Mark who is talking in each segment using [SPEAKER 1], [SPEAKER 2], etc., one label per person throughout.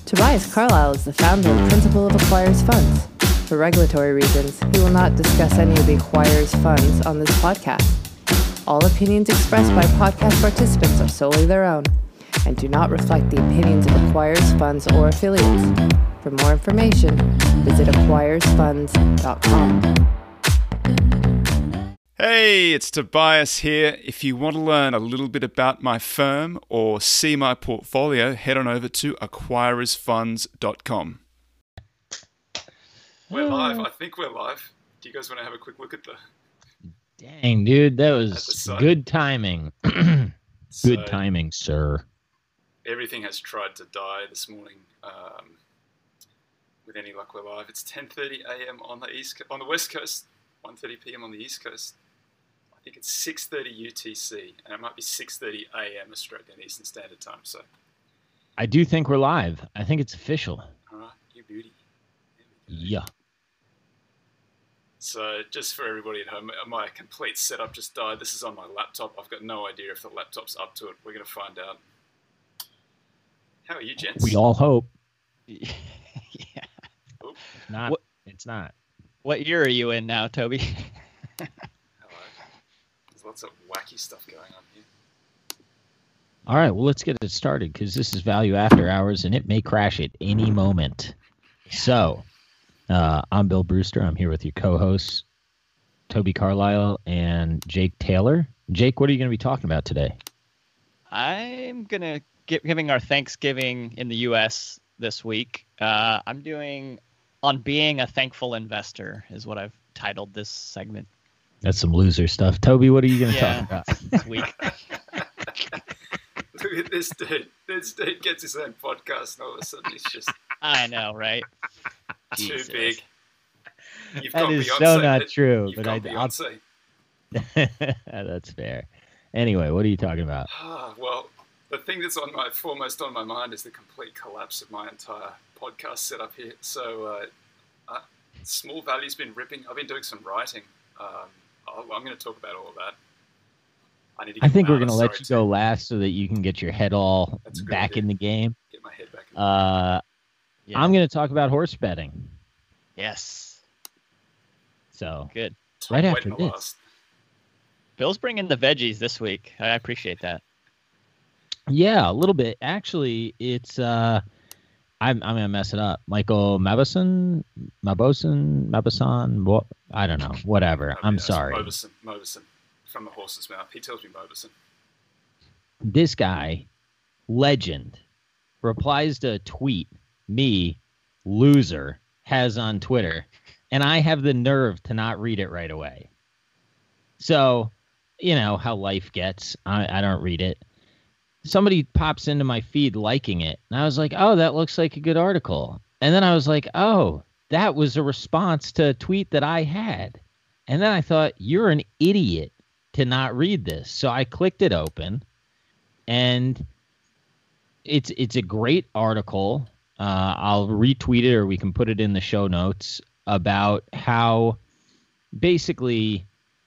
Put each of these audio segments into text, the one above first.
[SPEAKER 1] Tobias Carlisle is the founder and principal of Acquires Funds. For regulatory reasons, he will not discuss any of the Acquires Funds on this podcast. All opinions expressed by podcast participants are solely their own and do not reflect the opinions of Acquires Funds or affiliates. For more information, visit acquiresfunds.com.
[SPEAKER 2] Hey, it's Tobias here. If you want to learn a little bit about my firm or see my portfolio, head on over to acquiresfunds.com. We're live. I think we're live. Do you guys want to have a quick look at the...
[SPEAKER 3] Dang, dude, that was good timing. Good timing, sir.
[SPEAKER 2] Everything has tried to die this morning. With any luck, we're live. It's 10:30 a.m. on the West Coast, 1:30 p.m. on the East Coast. I think it's 6:30 UTC, and it might be 6:30 a.m. Australian Eastern Standard Time. So,
[SPEAKER 3] I do think we're live. I think it's official.
[SPEAKER 2] All right, you beauty.
[SPEAKER 3] Yeah.
[SPEAKER 2] So, just for everybody at home, my complete setup just died. This is on my laptop. I've got no idea if the laptop's up to it. We're going to find out. How are you, gents?
[SPEAKER 3] We all hope.
[SPEAKER 4] Yeah.
[SPEAKER 3] It's not.
[SPEAKER 4] What year are you in now, Toby?
[SPEAKER 2] Hello. There's lots of wacky stuff going on here.
[SPEAKER 3] All right, well, let's get it started because this is Value After Hours, and it may crash at any moment. So, I'm Bill Brewster. I'm here with your co-hosts, Toby Carlisle and Jake Taylor. Jake, what are you going to be talking about today?
[SPEAKER 4] I'm going to giving our Thanksgiving in the U.S. this week. I'm doing on being a thankful investor is what I've titled this segment.
[SPEAKER 3] That's some loser stuff. Toby, what are you going to talk about
[SPEAKER 4] this week?
[SPEAKER 2] Look at this dude. This dude gets his own podcast, and all of a sudden he's just...
[SPEAKER 4] I know, right?
[SPEAKER 2] Too
[SPEAKER 4] Jesus.
[SPEAKER 2] Big.
[SPEAKER 3] That is Beyonce, so not true.
[SPEAKER 2] You've
[SPEAKER 3] but
[SPEAKER 2] got Beyonce.
[SPEAKER 3] That's fair. Anyway, what are you talking about?
[SPEAKER 2] Well, the thing that's foremost on my mind is the complete collapse of my entire podcast setup here. So, Small Value's been ripping. I've been doing some writing. I'm going to talk about all of that.
[SPEAKER 3] I think we're going to let you go last so that you can get your head all back in the game.
[SPEAKER 2] Get my head back in the game.
[SPEAKER 3] Yeah. I'm going to talk about horse betting.
[SPEAKER 4] Yes.
[SPEAKER 3] So,
[SPEAKER 4] good.
[SPEAKER 3] Right after this.
[SPEAKER 2] Last.
[SPEAKER 4] Bill's bringing the veggies this week. I appreciate that.
[SPEAKER 3] Yeah, a little bit. Actually, it's I'm gonna mess it up. Michael Mauboussin, what? I don't know. Whatever. I'm sorry.
[SPEAKER 2] Mauboussin, from the horse's mouth. He tells me Mauboussin.
[SPEAKER 3] This guy, legend, replies to a tweet me, loser, has on Twitter, and I have the nerve to not read it right away. So, you know how life gets. I don't read it. Somebody pops into my feed liking it, and I was like, oh, that looks like a good article. And then I was like, oh, that was a response to a tweet that I had. And then I thought, you're an idiot to not read this. So I clicked it open, and it's a great article. I'll retweet it, or we can put it in the show notes, about how basically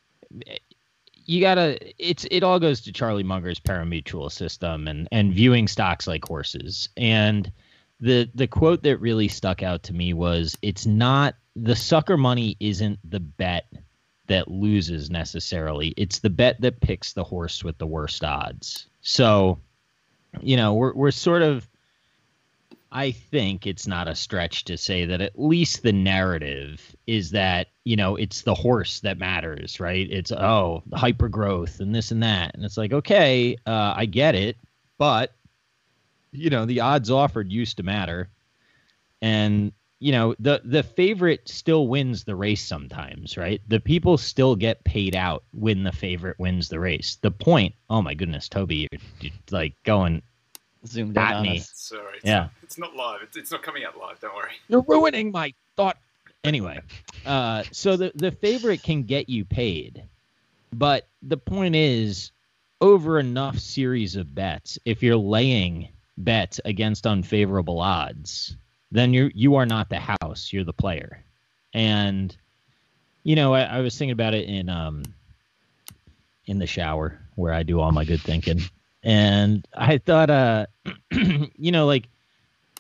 [SPEAKER 3] it all goes to Charlie Munger's parimutuel system and viewing stocks like horses. And the quote that really stuck out to me was, it's not the sucker money isn't the bet that loses necessarily. It's the bet that picks the horse with the worst odds. So, you know, we're sort of, I think it's not a stretch to say that at least the narrative is that, you know, it's the horse that matters, right? It's, hyper growth and this and that. And it's like, okay, I get it. But, you know, the odds offered used to matter. And, you know, the favorite still wins the race sometimes, right? The people still get paid out when the favorite wins the race. The point, oh my goodness, Toby, you're like going...
[SPEAKER 4] Zoomed in on us.
[SPEAKER 2] Sorry. It's not live. It's not coming out live. Don't worry.
[SPEAKER 3] You're ruining my thought. Anyway, so the favorite can get you paid. But the point is, over enough series of bets, if you're laying bets against unfavorable odds, then you are not the house. You're the player. And, you know, I was thinking about it in the shower where I do all my good thinking. And I thought, you know, like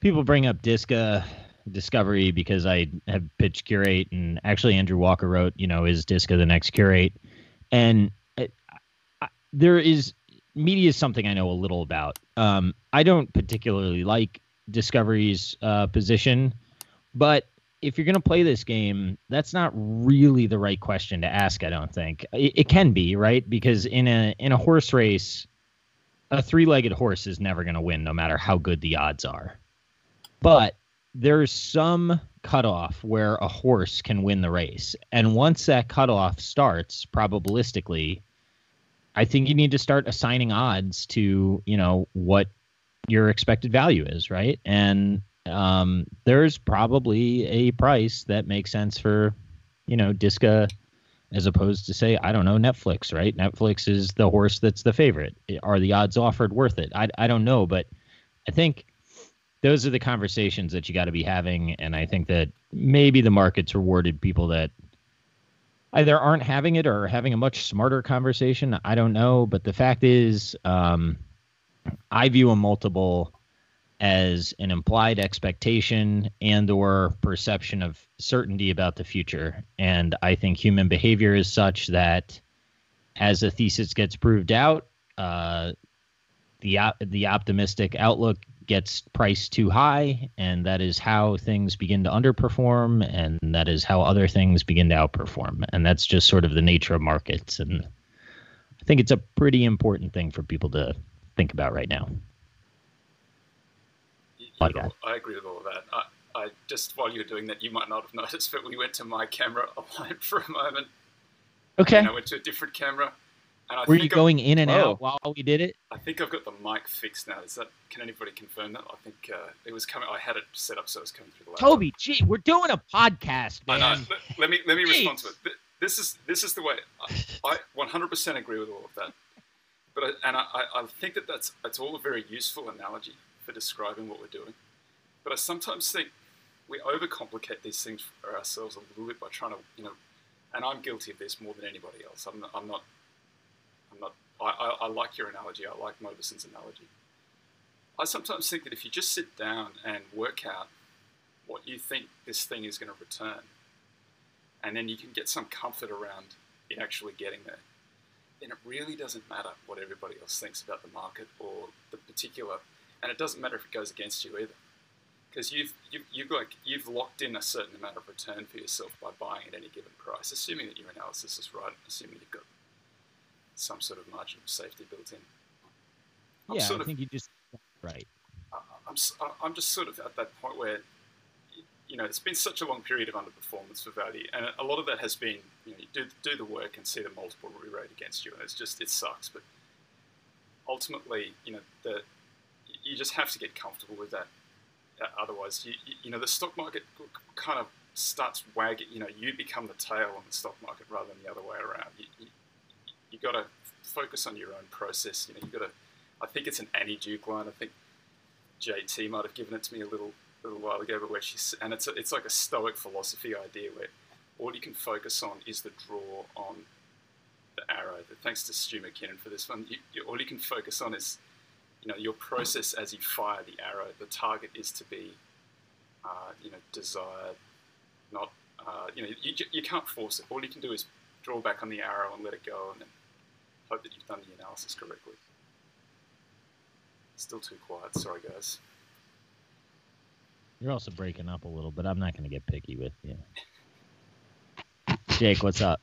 [SPEAKER 3] people bring up Discovery because I have pitched Curate, and actually Andrew Walker wrote, is Disca the next Curate? And there is media is something I know a little about. I don't particularly like Discovery's position, but if you're going to play this game, that's not really the right question to ask, I don't think. It can be, right? Because in a horse race, a three-legged horse is never going to win, no matter how good the odds are. But there's some cutoff where a horse can win the race. And once that cutoff starts, probabilistically, I think you need to start assigning odds to, what your expected value is, right? And there's probably a price that makes sense for, Disca, as opposed to, say, I don't know, Netflix, right? Netflix is the horse that's the favorite. Are the odds offered worth it? I don't know, but I think those are the conversations that you got to be having, and I think that maybe the market's rewarded people that either aren't having it or are having a much smarter conversation. I don't know, but the fact is, I view a multiple as an implied expectation and or perception of certainty about the future. And I think human behavior is such that as a thesis gets proved out, the optimistic outlook gets priced too high, and that is how things begin to underperform, and that is how other things begin to outperform. And that's just sort of the nature of markets. And I think it's a pretty important thing for people to think about right now.
[SPEAKER 2] I agree with all of that. I just, while you were doing that, you might not have noticed, but we went to my camera aligned for a moment.
[SPEAKER 3] Okay.
[SPEAKER 2] And I went to a different camera. And
[SPEAKER 3] Were you going in and out while we did it?
[SPEAKER 2] I think I've got the mic fixed now. Can anybody confirm that? I think it was coming. I had it set up so it was coming through the laptop.
[SPEAKER 3] Toby, gee, we're doing a podcast, man.
[SPEAKER 2] I know. Let me respond to it. This is the way. I 100% agree with all of that. But I think that's all a very useful analogy for describing what we're doing. But I sometimes think we overcomplicate these things for ourselves a little bit by trying to, and I'm guilty of this more than anybody else. I like your analogy. I like Mobison's analogy. I sometimes think that if you just sit down and work out what you think this thing is going to return, and then you can get some comfort around it actually getting there, then it really doesn't matter what everybody else thinks about the market or the particular, and it doesn't matter if it goes against you either, because you've locked in a certain amount of return for yourself by buying at any given price, assuming that your analysis is right, assuming you've got some sort of margin of safety built in.
[SPEAKER 3] I think you just right.
[SPEAKER 2] I'm just sort of at that point where, it's been such a long period of underperformance for value, and a lot of that has been, you do the work and see the multiple re-rate against you, and it sucks. But ultimately, you just have to get comfortable with that. Otherwise, the stock market kind of starts wagging. You become the tail on the stock market rather than the other way around. You got to focus on your own process. You got to. I think it's an Annie Duke line. I think JT might have given it to me a little while ago, but it's like a Stoic philosophy idea where all you can focus on is the draw on the arrow. But thanks to Stu McKinnon for this one. All you can focus on is your process as you fire the arrow. The target is to be desired, not you can't force it. All you can do is draw back on the arrow and let it go, and then hope that you've done the analysis correctly. Still too quiet. Sorry, guys.
[SPEAKER 3] You're also breaking up a little, but I'm not going to get picky with you. Jake, what's up?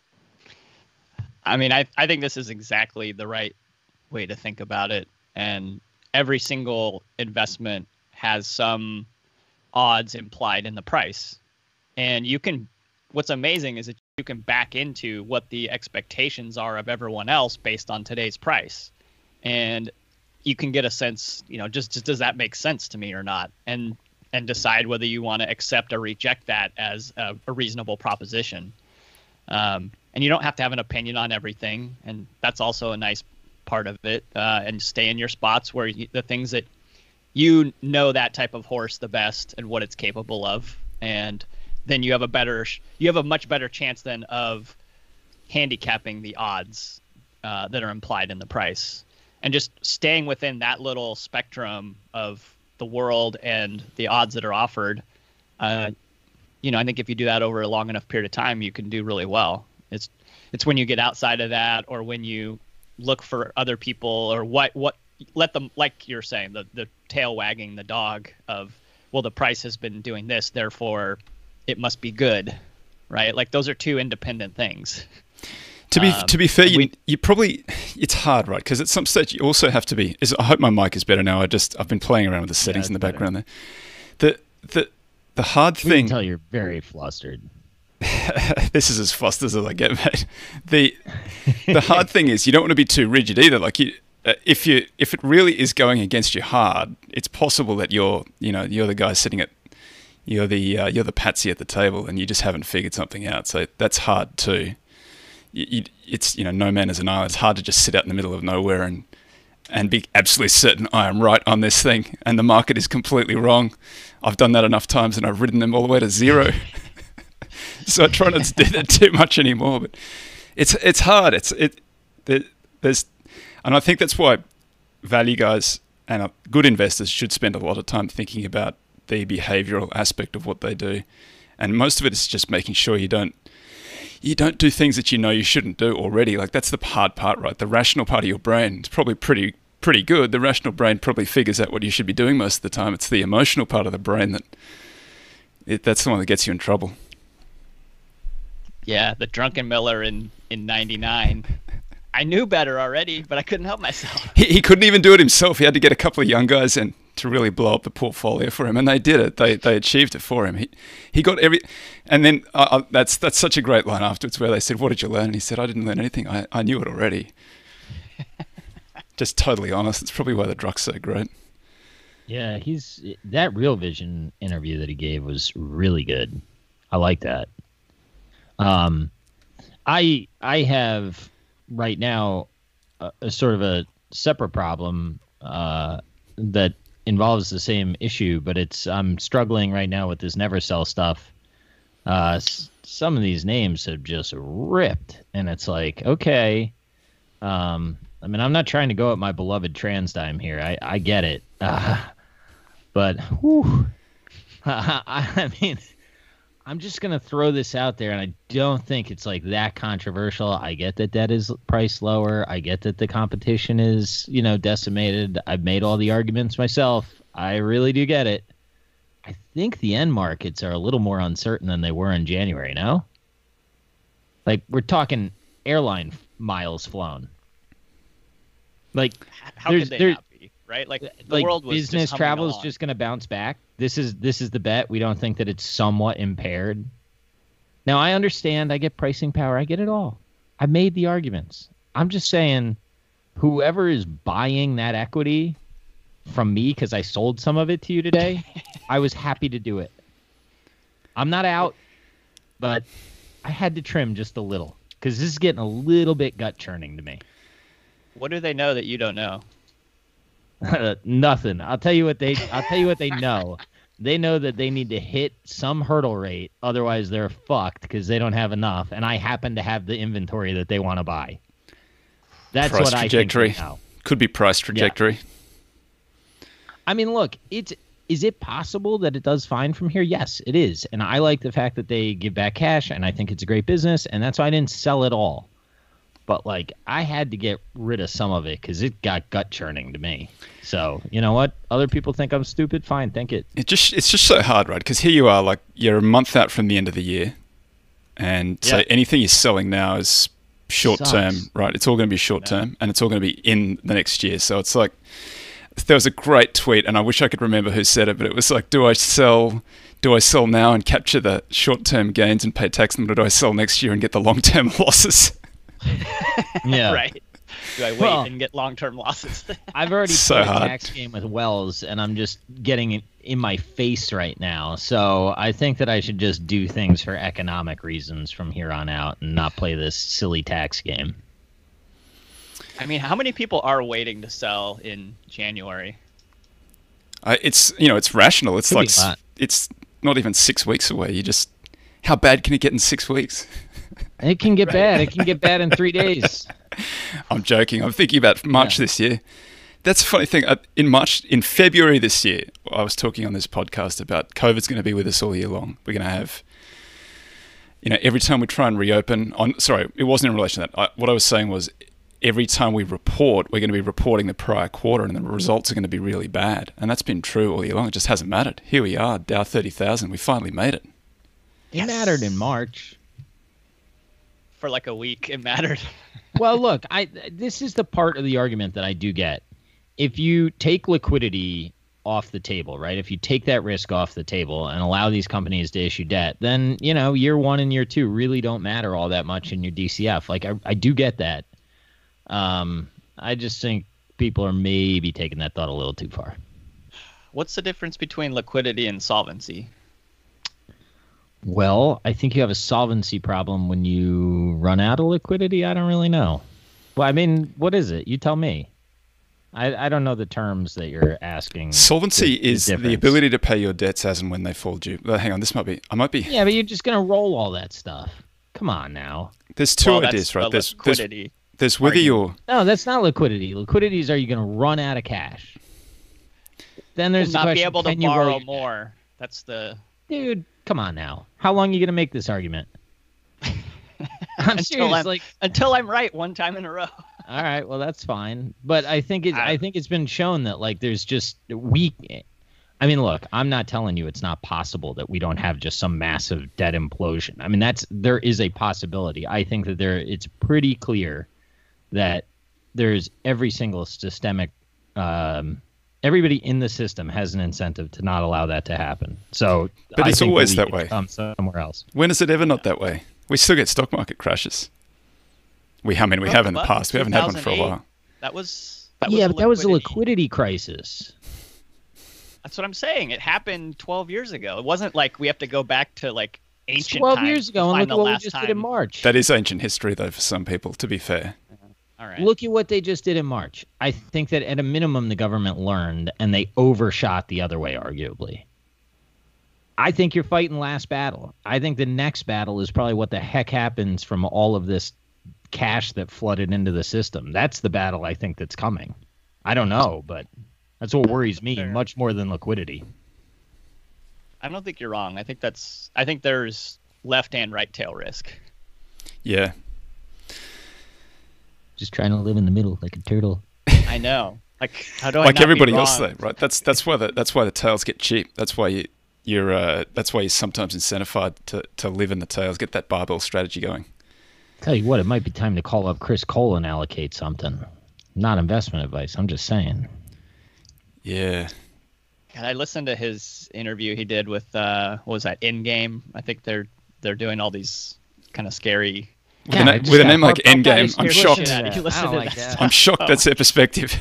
[SPEAKER 4] I mean, I think this is exactly the right way to think about it. And every single investment has some odds implied in the price. And what's amazing is that you can back into what the expectations are of everyone else based on today's price. And you can get a sense, just does that make sense to me or not? And decide whether you want to accept or reject that as a reasonable proposition. And you don't have to have an opinion on everything. And that's also a nice part of it. And stay in your spots where the things that that type of horse the best and what it's capable of. And then you have a much better chance then of handicapping the odds that are implied in the price. And just staying within that little spectrum of the world and the odds that are offered, I think if you do that over a long enough period of time, you can do really well. It's when you get outside of that, or when you look for other people, or what let them, like you're saying, the tail wagging the dog of, well, the price has been doing this, therefore it must be good, right? Like those are two independent things.
[SPEAKER 5] To be fair, you probably, it's hard, right? Because at some stage you also have to be. I hope my mic is better now. I've been playing around with the settings in the background there. The hard thing.
[SPEAKER 3] You can tell you're very flustered.
[SPEAKER 5] This is as flustered as I get, mate. The hard thing is you don't want to be too rigid either. Like if it really is going against you hard, it's possible that you're the guy sitting at, you're the patsy at the table, and you just haven't figured something out. So that's hard too. It's no man is an island. It's hard to just sit out in the middle of nowhere and be absolutely certain I am right on this thing and the market is completely wrong. I've done that enough times and I've ridden them all the way to zero. So I try not to do that too much anymore. But it's hard. There's and I think that's why value guys and good investors should spend a lot of time thinking about the behavioral aspect of what they do, and most of it is just making sure you don't do things that you shouldn't do already. Like that's the hard part, right? The rational part of your brain is probably pretty good. The rational brain probably figures out what you should be doing most of the time. It's the emotional part of the brain that's the one that gets you in trouble.
[SPEAKER 4] Yeah, the drunken Miller in 99. I knew better already, but I couldn't help myself.
[SPEAKER 5] He couldn't even do it himself. He had to get a couple of young guys in to really blow up the portfolio for him, and they did it. They achieved it for him. He got and then that's such a great line afterwards where they said, "What did you learn?" And he said, "I didn't learn anything. I knew it already." Just totally honest. It's probably why the Druck's so great.
[SPEAKER 3] Yeah, that Real Vision interview that he gave was really good. I like that. I have right now a sort of a separate problem that involves the same issue, but I'm struggling right now with this never sell stuff. Some of these names have just ripped, and it's like, okay. I mean, I'm not trying to go at my beloved TransDigm here. I get it. But whew, I mean, I'm just going to throw this out there, and I don't think it's like that controversial. I get that is priced lower. I get that the competition is, decimated. I've made all the arguments myself. I really do get it. I think the end markets are a little more uncertain than they were in January, no? Like, we're talking airline miles flown. Like,
[SPEAKER 4] how could they not be, right? Like the world was
[SPEAKER 3] business
[SPEAKER 4] just
[SPEAKER 3] travel is
[SPEAKER 4] along.
[SPEAKER 3] just going to bounce back. This is the bet. We don't think that it's somewhat impaired. Now, I understand. I get pricing power. I get it all. I made the arguments. I'm just saying, whoever is buying that equity from me because I sold some of it to you today, I was happy to do it. I'm not out, but I had to trim just a little because this is getting a little bit gut churning to me.
[SPEAKER 4] What do they know that you don't know?
[SPEAKER 3] Nothing. I'll tell you what they know. They know that they need to hit some hurdle rate, otherwise they're fucked because they don't have enough. And I happen to have the inventory that they want to buy. That's
[SPEAKER 5] price
[SPEAKER 3] what
[SPEAKER 5] trajectory.
[SPEAKER 3] I think now.
[SPEAKER 5] Could be price trajectory.
[SPEAKER 3] Yeah. I mean, look, is it possible that it does fine from here? Yes, it is. And I like the fact that they give back cash, and I think it's a great business, and that's why I didn't sell it all. But, like, I had to get rid of some of it because it got gut churning to me. So, you know what? Other people think I'm stupid. Fine, think it.
[SPEAKER 5] It's just so hard, right? Because here you are, like, you're a month out from the end of the year. And so anything you're selling now is short term, right? It's all going to be short term, and it's all going to be in the next year. So it's like, there was a great tweet, and I wish I could remember who said it, but it was like, do I sell now and capture the short term gains and pay tax on them, or do I sell next year and get the long term losses?
[SPEAKER 3] Yeah.
[SPEAKER 4] Right. Do I wait and get long-term losses?
[SPEAKER 3] I've already
[SPEAKER 5] So
[SPEAKER 3] played
[SPEAKER 5] hard.
[SPEAKER 3] a tax game with Wells, and I'm just getting it in my face right now. So I think that I should just do things for economic reasons from here on out and not play this silly tax game.
[SPEAKER 4] I mean, how many people are waiting to sell in January?
[SPEAKER 5] It's rational. It's
[SPEAKER 3] Could be
[SPEAKER 5] like
[SPEAKER 3] a lot.
[SPEAKER 5] it's not even 6 weeks away. How bad can it get in 6 weeks?
[SPEAKER 3] It can get bad. It can get bad in 3 days.
[SPEAKER 5] I'm joking. I'm thinking about March this year. That's a funny thing. In February this year, I was talking on this podcast about COVID's going to be with us all year long. We're going to have, every time we try and reopen. Sorry, it wasn't in relation to that. What I was saying was, every time we report, we're going to be reporting the prior quarter, and the results are going to be really bad. And that's been true all year long. It just hasn't mattered. Here we are, Dow 30,000. We finally made it.
[SPEAKER 3] It mattered in March.
[SPEAKER 4] For like a week, it mattered.
[SPEAKER 3] Well, look, this is the part of the argument that I do get. If you take liquidity off the table, right? If you take that risk off the table and allow these companies to issue debt, then, year one and year two really don't matter all that much in your DCF. Like, I do get that. I just think people are maybe taking that thought a little too far.
[SPEAKER 4] What's the difference between liquidity and solvency?
[SPEAKER 3] Well, I think you have a solvency problem when you run out of liquidity. I don't really know. Well, I mean, what is it? You tell me. I don't know the terms that you're asking.
[SPEAKER 5] Solvency is the ability to pay your debts as and when they fall due. Hang on, I might be.
[SPEAKER 3] Yeah, but you're just going to roll all that stuff. Come on now.
[SPEAKER 5] There's two ideas, right? There's
[SPEAKER 4] liquidity.
[SPEAKER 5] There's whether you're...
[SPEAKER 3] No, that's not liquidity. Liquidity is, are you going to run out of cash? Then there's the
[SPEAKER 4] not
[SPEAKER 3] question,
[SPEAKER 4] be able to
[SPEAKER 3] can you
[SPEAKER 4] borrow more. That's the...
[SPEAKER 3] Dude, come on now. How long are you going to make this argument? I'm serious.
[SPEAKER 4] Until I'm right one time in a row.
[SPEAKER 3] All right, well that's fine, but I think it's been shown that there's just I mean, look, I'm not telling you it's not possible that we don't have just some massive debt implosion. I mean, there is a possibility. I think that it's pretty clear that there's every single systemic everybody in the system has an incentive to not allow that to happen. So,
[SPEAKER 5] but it's always that way.
[SPEAKER 3] Somewhere else.
[SPEAKER 5] When is it ever not that way? We still get stock market crashes. We have in the past. We haven't had one for a while.
[SPEAKER 4] That was
[SPEAKER 3] that was a liquidity crisis.
[SPEAKER 4] That's what I'm saying. It happened 12 years ago. It wasn't like we have to go back to ancient
[SPEAKER 3] 12
[SPEAKER 4] times
[SPEAKER 3] years ago, and look at what we just did in March.
[SPEAKER 5] That is ancient history, though, for some people, to be fair.
[SPEAKER 4] All right.
[SPEAKER 3] Look at what they just did in March. I think that at a minimum, the government learned, and they overshot the other way, arguably. I think you're fighting last battle. I think the next battle is probably what the heck happens from all of this cash that flooded into the system. That's the battle I think that's coming. I don't know, but that's what worries me much more than liquidity.
[SPEAKER 4] I don't think you're wrong. I think there's left and right tail risk.
[SPEAKER 5] Yeah.
[SPEAKER 3] Just trying to live in the middle like a turtle.
[SPEAKER 4] I know. How do I
[SPEAKER 5] like
[SPEAKER 4] not
[SPEAKER 5] everybody
[SPEAKER 4] be
[SPEAKER 5] else,
[SPEAKER 4] wrong?
[SPEAKER 5] though, right? That's why the tails get cheap. That's why you're sometimes incentivized to live in the tails, get that barbell strategy going.
[SPEAKER 3] Tell you what, it might be time to call up Chris Cole and allocate something. Not investment advice. I'm just saying.
[SPEAKER 5] Yeah.
[SPEAKER 4] And I listened to his interview he did with what was that, Endgame? I think they're doing all these kind of scary.
[SPEAKER 5] With a name like Endgame, I'm shocked. I'm shocked that's their perspective.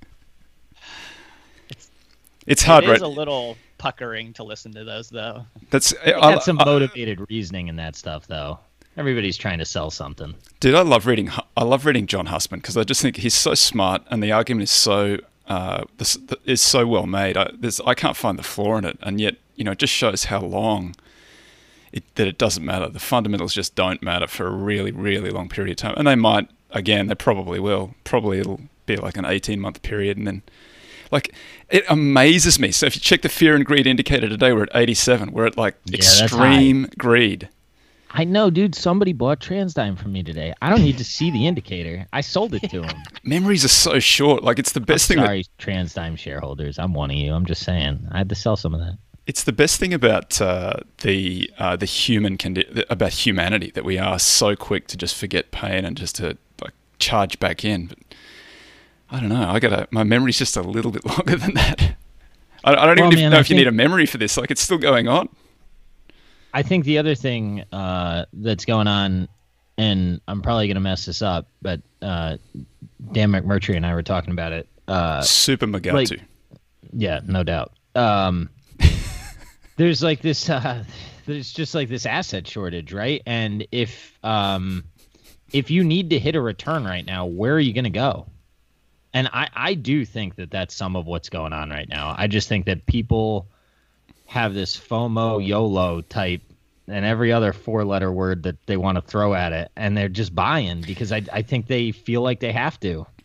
[SPEAKER 5] It's hard,
[SPEAKER 4] right? It is
[SPEAKER 5] right?
[SPEAKER 4] a little puckering to listen to those, though.
[SPEAKER 3] I got some motivated reasoning in that stuff, though. Everybody's trying to sell something.
[SPEAKER 5] Dude, I love reading John Hussman because I just think he's so smart and the argument is so well made. I can't find the flaw in it, and yet it just shows how long that it doesn't matter. The fundamentals just don't matter for a really, really long period of time, and they probably will. Probably it'll be like an 18-month period, and then it amazes me. So if you check the fear and greed indicator today, we're at 87. We're at extreme greed.
[SPEAKER 3] I know, dude. Somebody bought TransDigm from me today. I don't need to see the indicator. I sold it to him. Memories
[SPEAKER 5] are so short. It's the best thing.
[SPEAKER 3] Sorry, TransDigm shareholders. I'm one of you. I'm just saying. I had to sell some of that.
[SPEAKER 5] It's the best thing about the human about humanity, that we are so quick to just forget pain and just to charge back in. But I don't know. My memory's just a little bit longer than that. I don't even know if you need a memory for this. It's still going on.
[SPEAKER 3] I think the other thing that's going on, and I'm probably going to mess this up, but Dan McMurtry and I were talking about it.
[SPEAKER 5] Super Magatu.
[SPEAKER 3] Yeah, no doubt. There's this. There's just this asset shortage, right? And if you need to hit a return right now, where are you going to go? And I do think that that's some of what's going on right now. I just think that people have this FOMO YOLO type and every other 4-letter word that they want to throw at it, and they're just buying because I think they feel like they have to.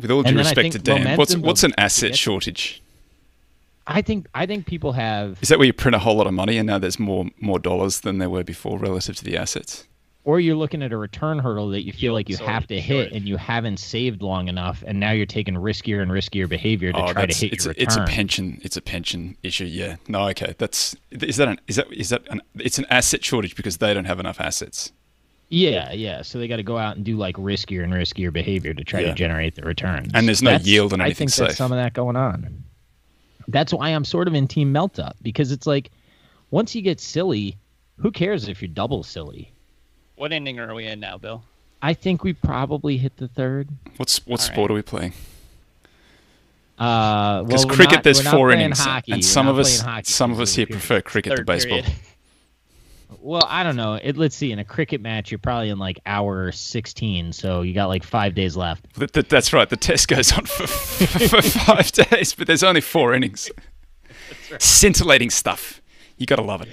[SPEAKER 5] With all due
[SPEAKER 3] And then I
[SPEAKER 5] respect to
[SPEAKER 3] think
[SPEAKER 5] Dan, what's
[SPEAKER 3] momentum
[SPEAKER 5] an
[SPEAKER 3] to
[SPEAKER 5] asset
[SPEAKER 3] get-
[SPEAKER 5] shortage?
[SPEAKER 3] I think people have,
[SPEAKER 5] Is that where you print a whole lot of money and now there's more dollars than there were before relative to the assets?
[SPEAKER 3] or you're looking at a return hurdle that you feel like you
[SPEAKER 4] Sort
[SPEAKER 3] have
[SPEAKER 4] of,
[SPEAKER 3] to hit,
[SPEAKER 4] sure.
[SPEAKER 3] and you haven't saved long enough, and now you're taking riskier and riskier behavior to try to hit your return.
[SPEAKER 5] It's a pension issue. Yeah. No. Okay. It's an asset shortage because they don't have enough assets.
[SPEAKER 3] Yeah. So they got to go out and do like riskier and riskier behavior to try
[SPEAKER 5] Yeah.
[SPEAKER 3] to generate the returns.
[SPEAKER 5] And there's no yield on
[SPEAKER 3] I
[SPEAKER 5] anything
[SPEAKER 3] think there's
[SPEAKER 5] safe.
[SPEAKER 3] some of that going on. That's why I'm sort of in Team Melt Up, because it's like once you get silly, who cares if you're double silly?
[SPEAKER 4] What inning are we in now, Bill?
[SPEAKER 3] I think we probably hit the third.
[SPEAKER 5] What
[SPEAKER 4] right.
[SPEAKER 5] sport are we playing?
[SPEAKER 3] Because
[SPEAKER 5] Because cricket, there's 4 innings,
[SPEAKER 3] hockey.
[SPEAKER 5] and
[SPEAKER 3] We're
[SPEAKER 5] some
[SPEAKER 3] not
[SPEAKER 5] of us
[SPEAKER 3] playing hockey
[SPEAKER 5] some
[SPEAKER 3] for
[SPEAKER 5] of us
[SPEAKER 3] the
[SPEAKER 5] here
[SPEAKER 3] period.
[SPEAKER 5] prefer cricket to
[SPEAKER 4] Third
[SPEAKER 5] baseball.
[SPEAKER 4] period.
[SPEAKER 3] Well, I don't know. Let's see. In a cricket match, you're probably in like hour 16, so you got like 5 days left.
[SPEAKER 5] That's right. The test goes on for 5 days, but there's only 4 innings. Scintillating stuff. You gotta love it.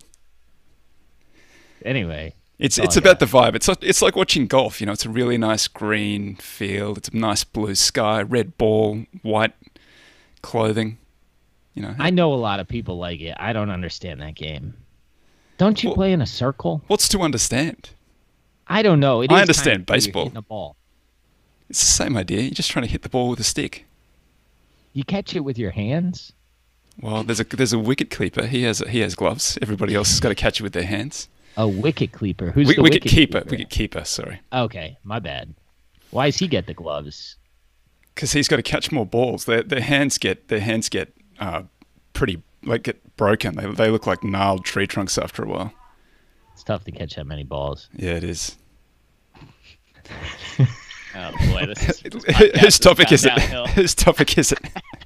[SPEAKER 3] Anyway,
[SPEAKER 5] It's
[SPEAKER 3] Oh,
[SPEAKER 5] about the vibe. It's like watching golf. You know, it's a really nice green field. It's a nice blue sky, red ball, white clothing. You know,
[SPEAKER 3] I know a lot of people like it. I don't understand that game. Don't you
[SPEAKER 5] Well-
[SPEAKER 3] play in a circle?
[SPEAKER 5] what's to understand?
[SPEAKER 3] I don't know. It
[SPEAKER 5] I
[SPEAKER 3] is
[SPEAKER 5] understand
[SPEAKER 3] kind of cool. You're
[SPEAKER 5] baseball.
[SPEAKER 3] hitting a ball.
[SPEAKER 5] It's the same idea. You're just trying to hit the ball with a stick.
[SPEAKER 3] You catch it with your hands.
[SPEAKER 5] Well, there's a wicket keeper. He has gloves. Everybody else has got to catch it with their hands.
[SPEAKER 3] A wicket keeper. Who's the
[SPEAKER 5] Wicket keeper.
[SPEAKER 3] keeper?
[SPEAKER 5] Wicket keeper. Sorry,
[SPEAKER 3] Okay, my bad. Why does he get the gloves?
[SPEAKER 5] because he's got to catch more balls. Their hands get pretty get broken. They look like gnarled tree trunks after a while.
[SPEAKER 3] It's tough to catch that many balls.
[SPEAKER 5] Yeah, it is.
[SPEAKER 4] Oh boy, this is
[SPEAKER 5] Whose topic is it?
[SPEAKER 4] downhill.
[SPEAKER 5] Whose topic is it?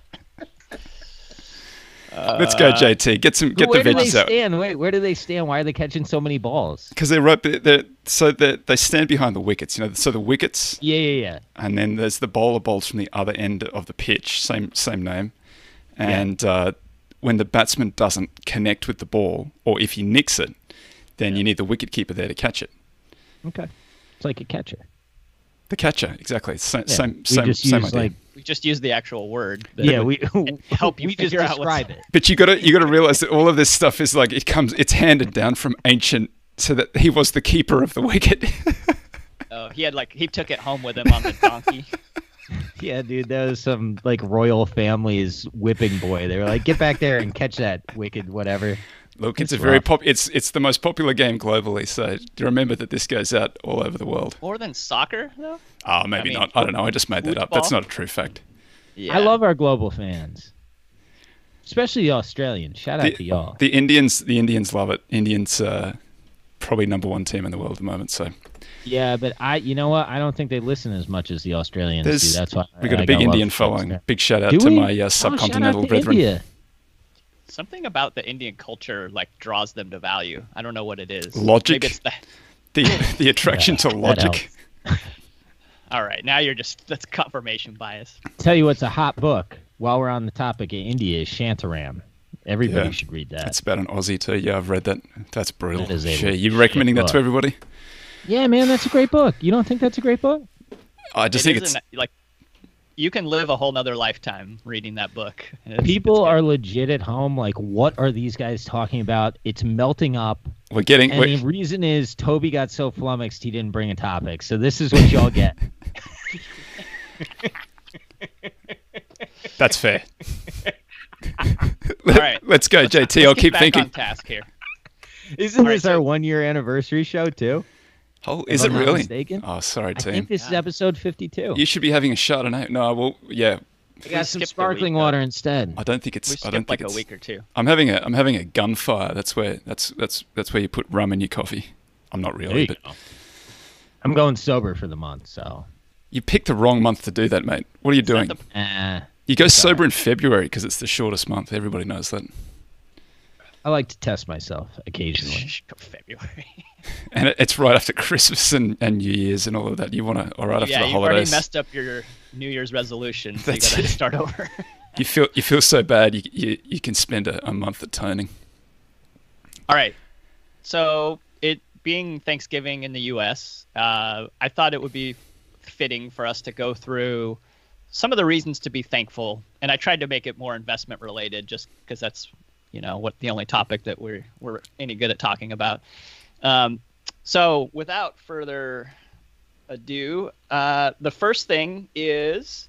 [SPEAKER 5] Let's go, JT. Get the
[SPEAKER 3] Where do they
[SPEAKER 5] veggies out.
[SPEAKER 3] stand? Wait, where do they stand? Why are they catching so many balls?
[SPEAKER 5] Because they're right. They stand behind the wickets. You know, so the wickets,
[SPEAKER 3] Yeah.
[SPEAKER 5] and then there's the bowler bowls from the other end of the pitch. Same name. And when the batsman doesn't connect with the ball, or if he nicks it, then you need the wicket keeper there to catch it.
[SPEAKER 3] Okay. It's like a catcher.
[SPEAKER 5] The catcher, exactly. Same
[SPEAKER 3] Yeah, we
[SPEAKER 5] same
[SPEAKER 3] just
[SPEAKER 5] same
[SPEAKER 3] use,
[SPEAKER 5] idea.
[SPEAKER 3] like,
[SPEAKER 4] We just use the actual word. that
[SPEAKER 3] yeah,
[SPEAKER 4] would
[SPEAKER 3] we
[SPEAKER 4] help you
[SPEAKER 3] we just
[SPEAKER 4] figure out what's
[SPEAKER 3] describe it.
[SPEAKER 5] But you gotta realize that all of this stuff is like it's handed down from ancient, so that he was the keeper of the wicket.
[SPEAKER 4] he took it home with him on the donkey.
[SPEAKER 3] Yeah, dude, that was some like royal family's whipping boy. They were like, "Get back there and catch that wicked whatever."
[SPEAKER 5] Look,
[SPEAKER 3] It's
[SPEAKER 5] it's a very
[SPEAKER 3] rough.
[SPEAKER 5] it's the most popular game globally. So remember that this goes out all over the world.
[SPEAKER 4] More than soccer, though.
[SPEAKER 5] Oh, maybe
[SPEAKER 4] I mean,
[SPEAKER 5] not. I don't know. I just made that up. That's
[SPEAKER 4] football?
[SPEAKER 5] not a true fact.
[SPEAKER 4] Yeah.
[SPEAKER 3] I love our global fans, especially the Australians. Shout out to y'all.
[SPEAKER 5] The Indians love it. Indians probably #1 team in the world at the moment. So
[SPEAKER 3] Yeah, but you know what? I don't think they listen as much as the Australians do. That's why
[SPEAKER 5] we got
[SPEAKER 3] I
[SPEAKER 5] a big
[SPEAKER 3] love
[SPEAKER 5] Indian
[SPEAKER 3] for
[SPEAKER 5] following.
[SPEAKER 3] Australia.
[SPEAKER 5] Big shout out
[SPEAKER 3] Do
[SPEAKER 5] to
[SPEAKER 3] we?
[SPEAKER 5] my
[SPEAKER 3] Oh, shout
[SPEAKER 5] subcontinental
[SPEAKER 3] out to
[SPEAKER 5] brethren.
[SPEAKER 3] India.
[SPEAKER 4] Something about the Indian culture like draws them to value. I don't know what it is.
[SPEAKER 5] Logic?
[SPEAKER 4] Maybe it's the.
[SPEAKER 5] The attraction to
[SPEAKER 3] that
[SPEAKER 5] logic.
[SPEAKER 4] All right, now that's confirmation bias.
[SPEAKER 3] Tell you what's a hot book. While we're on the topic of India, is Shantaram. Everybody
[SPEAKER 5] Yeah.
[SPEAKER 3] should read that.
[SPEAKER 5] It's about an Aussie too. Yeah, I've read that. That's brutal.
[SPEAKER 3] That is a
[SPEAKER 5] Sure, you recommending that to
[SPEAKER 3] book.
[SPEAKER 5] everybody?
[SPEAKER 3] Yeah, man, that's a great book. You don't think that's a great book?
[SPEAKER 5] I just think it's
[SPEAKER 4] like you can live a whole nother lifetime reading that book.
[SPEAKER 3] People
[SPEAKER 4] it's
[SPEAKER 3] are legit at home like, what are these guys talking about? It's melting up.
[SPEAKER 5] we're getting.
[SPEAKER 3] And the reason is Toby got so flummoxed he didn't bring a topic. So this is what y'all get.
[SPEAKER 5] That's fair.
[SPEAKER 4] All right.
[SPEAKER 5] Let's go, JT.
[SPEAKER 4] Let's
[SPEAKER 5] I'll
[SPEAKER 4] get
[SPEAKER 5] keep
[SPEAKER 4] back
[SPEAKER 5] thinking.
[SPEAKER 4] on task here.
[SPEAKER 3] Isn't
[SPEAKER 4] All right,
[SPEAKER 3] this our
[SPEAKER 4] so-
[SPEAKER 3] 1 year anniversary show too?
[SPEAKER 5] Oh,
[SPEAKER 3] If
[SPEAKER 5] is it
[SPEAKER 3] I'm not
[SPEAKER 5] really?
[SPEAKER 3] mistaken?
[SPEAKER 5] Oh, sorry,
[SPEAKER 3] I
[SPEAKER 5] team.
[SPEAKER 3] think this is episode 52.
[SPEAKER 5] You should be having a Chardonnay. No, well, yeah.
[SPEAKER 3] We got some
[SPEAKER 4] skipped a
[SPEAKER 3] sparkling
[SPEAKER 4] week, though.
[SPEAKER 3] water instead.
[SPEAKER 5] I don't think it's.
[SPEAKER 4] We
[SPEAKER 5] I don't
[SPEAKER 4] skipped like
[SPEAKER 5] think
[SPEAKER 4] a
[SPEAKER 5] it's.
[SPEAKER 4] week or two.
[SPEAKER 5] I'm having a gunfire. That's where you put rum in your coffee. I'm not
[SPEAKER 3] There
[SPEAKER 5] really,
[SPEAKER 3] you
[SPEAKER 5] but
[SPEAKER 3] go. I'm going sober for the month, so.
[SPEAKER 5] you picked the wrong month to do that, mate. What are you doing?
[SPEAKER 4] the-
[SPEAKER 5] You go
[SPEAKER 3] It's
[SPEAKER 5] sober in February because it's the shortest month. Everybody knows that.
[SPEAKER 3] I like to test myself occasionally.
[SPEAKER 4] February.
[SPEAKER 5] And it's right after Christmas and New Year's and all of that. You want to, or right after
[SPEAKER 4] Yeah,
[SPEAKER 5] the
[SPEAKER 4] you've already
[SPEAKER 5] holidays.
[SPEAKER 4] messed up your New Year's resolution, so
[SPEAKER 5] That's
[SPEAKER 4] you gotta
[SPEAKER 5] it.
[SPEAKER 4] start over.
[SPEAKER 5] You feel so bad. You can spend a month at toning.
[SPEAKER 4] All right. So it being Thanksgiving in the U.S., I thought it would be fitting for us to go through some of the reasons to be thankful, and I tried to make it more investment related, just because that's what the only topic that we're any good at talking about. So without further ado, the first thing is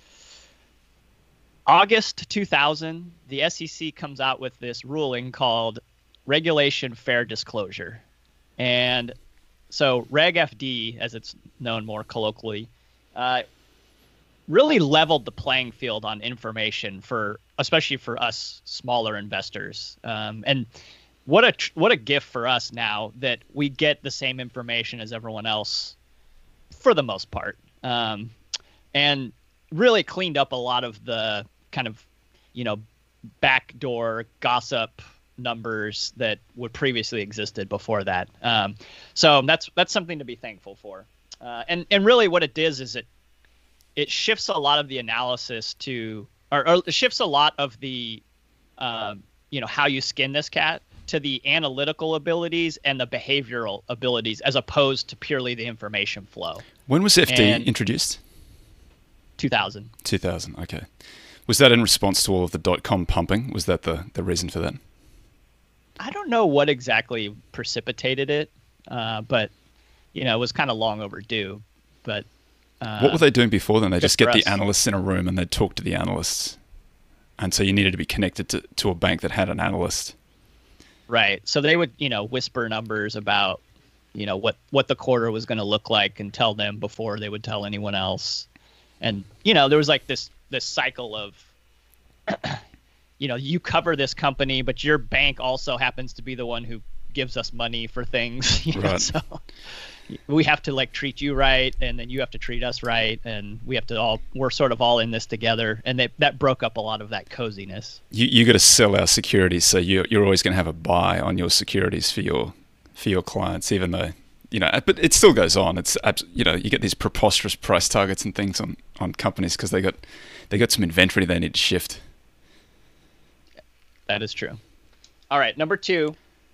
[SPEAKER 4] August 2000. The SEC comes out with this ruling called Regulation Fair Disclosure, and so Reg FD, as it's known more colloquially, really leveled the playing field on information especially for us smaller investors. And what a gift for us now that we get the same information as everyone else for the most part, and really cleaned up a lot of the kind of backdoor gossip numbers that would previously existed before that. So that's something to be thankful for. And really what it does is it shifts a lot of the analysis or it shifts a lot of the how you skin this cat to the analytical abilities and the behavioral abilities, as opposed to purely the information flow.
[SPEAKER 5] When was FD introduced?
[SPEAKER 4] 2000.
[SPEAKER 5] 2000. Okay. Was that in response to all of the .com pumping? Was that the reason for that?
[SPEAKER 4] I don't know what exactly precipitated it, but it was kind of long overdue. But
[SPEAKER 5] what were they doing before then? They just get the
[SPEAKER 4] us.
[SPEAKER 5] analysts in a room and they'd talk to the analysts, and so you needed to be connected to a bank that had an analyst.
[SPEAKER 4] Right. So they would whisper numbers about what the quarter was going to look like and tell them before they would tell anyone else. And there was like this cycle of you cover this company, but your bank also happens to be the one who gives us money for things.
[SPEAKER 5] Right.
[SPEAKER 4] So we have to treat you right, and then you have to treat us right, and we're sort of all in this together. And that broke up a lot of that coziness. You
[SPEAKER 5] got to sell our securities, so you're always going to have a buy on your securities for your clients, even though but it still goes on. It's you get these preposterous price targets and things on companies because they got some inventory they need to shift.
[SPEAKER 4] That is true. All right, number 2,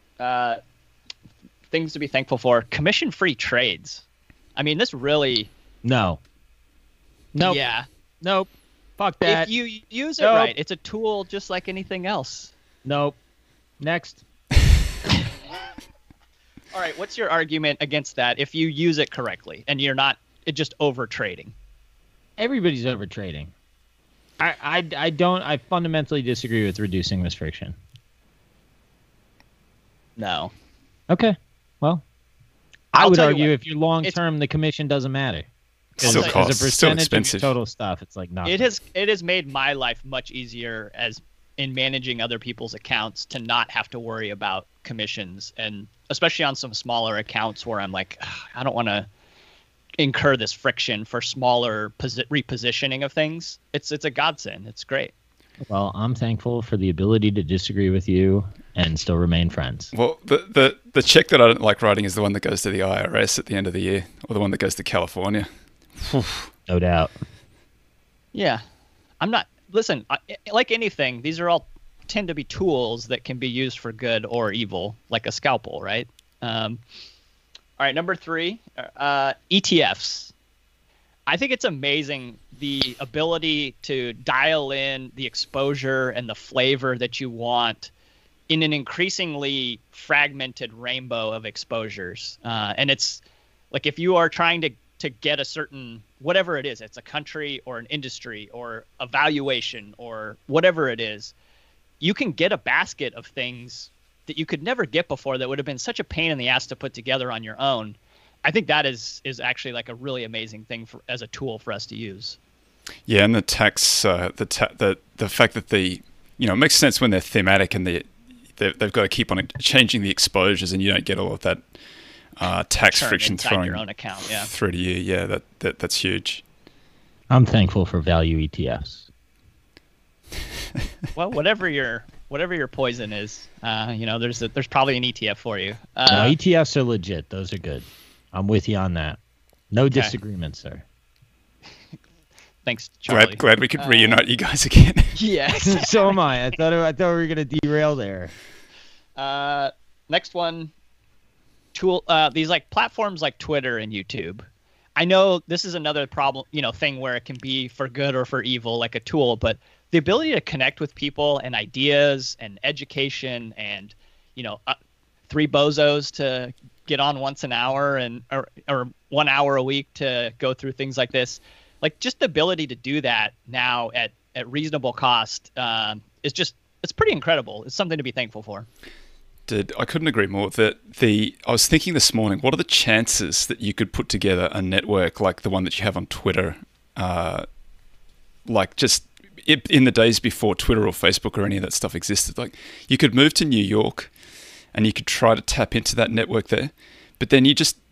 [SPEAKER 4] things to be thankful for: commission-free trades. I mean, this really.
[SPEAKER 3] No. Nope.
[SPEAKER 4] Yeah.
[SPEAKER 3] Nope. Fuck that.
[SPEAKER 4] If you use it right, it's a tool just like anything else.
[SPEAKER 3] Nope. Next.
[SPEAKER 4] All right, what's your argument against that if you use it correctly and you're not just over trading?
[SPEAKER 3] Everybody's over trading. I fundamentally disagree with reducing this friction.
[SPEAKER 4] No.
[SPEAKER 3] Okay. Well, I would argue if you're long term, the commission doesn't matter.
[SPEAKER 5] Still costs.
[SPEAKER 3] As a percentage of your total stuff, it's like nothing.
[SPEAKER 4] It has made my life much easier as in managing other people's accounts to not have to worry about commissions, and especially on some smaller accounts where I'm like, I don't want to incur this friction for smaller repositioning of things. It's a godsend. It's great.
[SPEAKER 3] Well, I'm thankful for the ability to disagree with you and still remain friends.
[SPEAKER 5] Well, the check that I don't like writing is the one that goes to the IRS at the end of the year, or the one that goes to California.
[SPEAKER 3] No doubt.
[SPEAKER 4] Yeah. I'm not. Listen, like anything, these are all tend to be tools that can be used for good or evil, like a scalpel, right? All right, number 3, ETFs. I think it's amazing the ability to dial in the exposure and the flavor that you want in an increasingly fragmented rainbow of exposures. And it's like if you are trying to get a certain, whatever it is, it's a country or an industry or a valuation or whatever it is, you can get a basket of things that you could never get before that would have been such a pain in the ass to put together on your own. I think that is actually like a really amazing thing as a tool for us to use.
[SPEAKER 5] Yeah, and the tax, the fact that it makes sense when they're thematic and they've got to keep on changing the exposures, and you don't get all of that tax friction thrown
[SPEAKER 4] your own account,
[SPEAKER 5] through to you. Yeah, that's huge.
[SPEAKER 3] I'm thankful for value ETFs.
[SPEAKER 4] Well, whatever your poison is, there's probably an ETF for you.
[SPEAKER 3] No, ETFs are legit. Those are good. I'm with you on that. No disagreement, sir.
[SPEAKER 4] Thanks, Charlie.
[SPEAKER 5] Glad we could reunite you guys again.
[SPEAKER 4] Yeah, exactly.
[SPEAKER 3] So am I. I thought we were gonna derail there.
[SPEAKER 4] Next one, these like platforms like Twitter and YouTube. I know this is another problem, thing where it can be for good or for evil, like a tool, but the ability to connect with people and ideas and education and, 3 bozos to get on once an hour or 1 hour a week to go through things like this, like just the ability to do that now at reasonable cost it's pretty incredible. It's something to be thankful for.
[SPEAKER 5] Dude, I couldn't agree more. I was thinking this morning, what are the chances that you could put together a network like the one that you have on Twitter, like just in the days before Twitter or Facebook or any of that stuff existed? Like, you could move to New York and you could try to tap into that network there, but then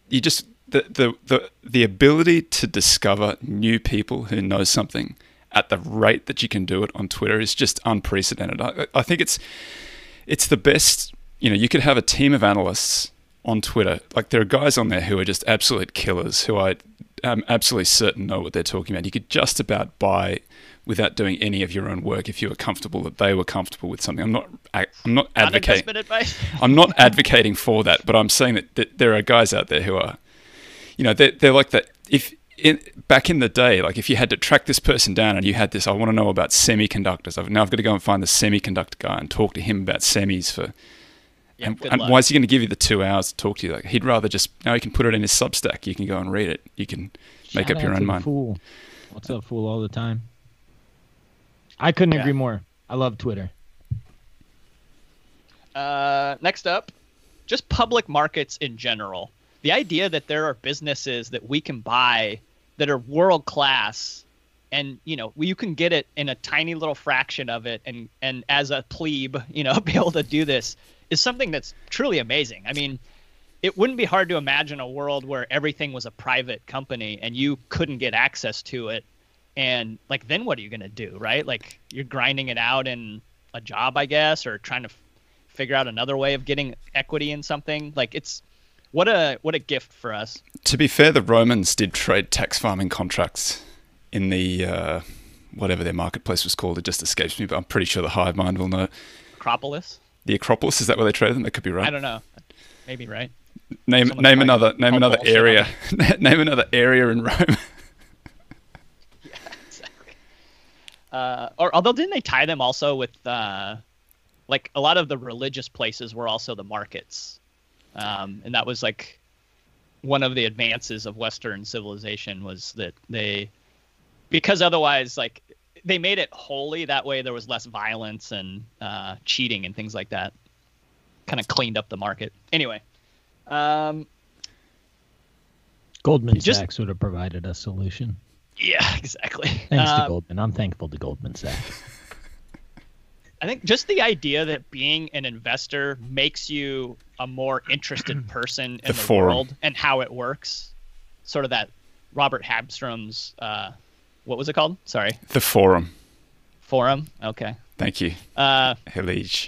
[SPEAKER 5] the ability to discover new people who know something at the rate that you can do it on Twitter is just unprecedented. I think it's the best. You could have a team of analysts on Twitter. Like, there are guys on there who are just absolute killers who I am absolutely certain know what they're talking about. You could just about buy without doing any of your own work if you were comfortable that they were comfortable with something. I'm not advocating.
[SPEAKER 4] Investment advice.
[SPEAKER 5] I'm not advocating for that, but I'm saying that there are guys out there who are, they're like that. Back in the day, like if you had to track this person down and you had this, I want to know about semiconductors. Now I've got to go and find the semiconductor guy and talk to him about semis for.
[SPEAKER 4] Yeah,
[SPEAKER 5] and why is he going to give you the 2 hours to talk to you? Like, he'd rather just, now he can put it in his Substack. You can go and read it. You can make up your own mind.
[SPEAKER 3] Fool. What's up, Fool, all the time? I couldn't agree more. I love Twitter.
[SPEAKER 4] Next up, just public markets in general. The idea that there are businesses that we can buy that are world class, and you can get it in a tiny little fraction of it, and as a plebe, be able to do this is something that's truly amazing. I mean, it wouldn't be hard to imagine a world where everything was a private company and you couldn't get access to it. And like, then what are you going to do, right? Like, you're grinding it out in a job, I guess, or trying to figure out another way of getting equity in something. Like, it's what a gift for us.
[SPEAKER 5] To be fair, the Romans did trade tax farming contracts in the whatever their marketplace was called. It just escapes me, but I'm pretty sure the hive mind will know.
[SPEAKER 4] Acropolis?
[SPEAKER 5] The Acropolis, is that where they traded them? That could be right.
[SPEAKER 4] I don't know. Maybe right.
[SPEAKER 5] Name another area. Name another area in Rome.
[SPEAKER 4] Yeah, exactly. Or although didn't they tie them also with like a lot of the religious places were also the markets, and that was like one of the advances of Western civilization was that because otherwise like they made it holy. That way there was less violence and cheating and things like that. Kind of cleaned up the market. Anyway.
[SPEAKER 3] Goldman Sachs would have provided a solution.
[SPEAKER 4] Yeah, exactly.
[SPEAKER 3] Thanks to Goldman. I'm thankful to Goldman Sachs.
[SPEAKER 4] I think just the idea that being an investor makes you a more interested person in the world and how it works. Sort of that Robert Hagstrom's, what was it called? Sorry.
[SPEAKER 5] The Forum.
[SPEAKER 4] Forum? Okay.
[SPEAKER 5] Thank you. Helige.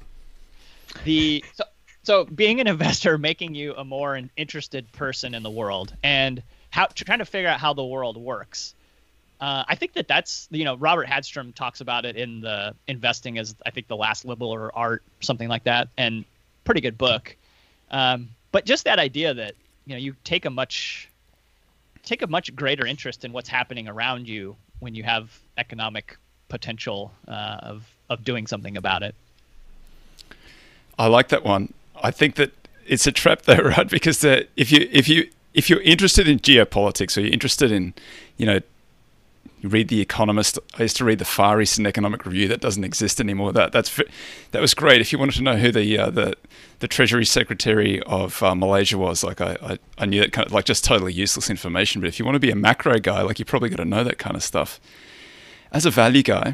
[SPEAKER 4] So being an investor, making you a more interested person in the world and trying to figure out how the world works. I think that's, Robert Hagstrom talks about it in the Investing as, I think, the Last Liberal Art, something like that, and pretty good book. But just that idea that, you take a much greater interest in what's happening around you when you have economic potential of doing something about it.
[SPEAKER 5] I like that one. I think that it's a trap though, right? Because if you're interested in geopolitics or you're interested in, you read The Economist. I used to read the Far Eastern Economic Review. That doesn't exist anymore. That was great. If you wanted to know who the Treasury Secretary of Malaysia was, like I knew that kind of like just totally useless information. But if you want to be a macro guy, like you probably got to know that kind of stuff. As a value guy,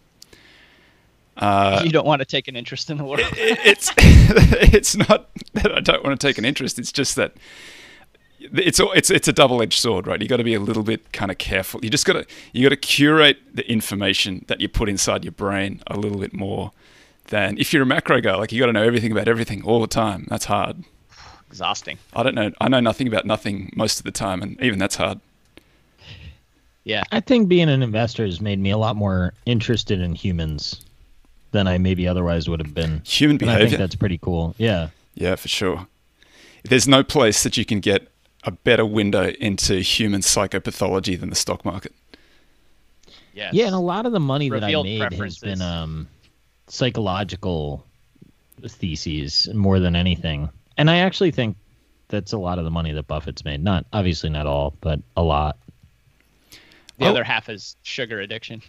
[SPEAKER 4] you don't want to take an interest in the world.
[SPEAKER 5] It's not that I don't want to take an interest. It's just that it's a double-edged sword, right? You got to be a little bit kind of careful. You got to curate the information that you put inside your brain a little bit more than if you're a macro guy. Like you got to know everything about everything all the time. That's hard.
[SPEAKER 4] Exhausting.
[SPEAKER 5] I don't know. I know nothing about nothing most of the time, and even that's hard.
[SPEAKER 4] Yeah,
[SPEAKER 3] I think being an investor has made me a lot more interested in humans than I maybe otherwise would have been.
[SPEAKER 5] Human behavior.
[SPEAKER 3] I think that's pretty cool. Yeah.
[SPEAKER 5] Yeah, for sure. There's no place that you can get a better window into human psychopathology than the stock market.
[SPEAKER 4] Yes.
[SPEAKER 3] Yeah, and a lot of the money that I
[SPEAKER 4] Revealed
[SPEAKER 3] made has
[SPEAKER 4] preferences.
[SPEAKER 3] been psychological theses more than anything. And I actually think that's a lot of the money that Buffett's made. Obviously not all, but a lot.
[SPEAKER 4] The other half is sugar addiction.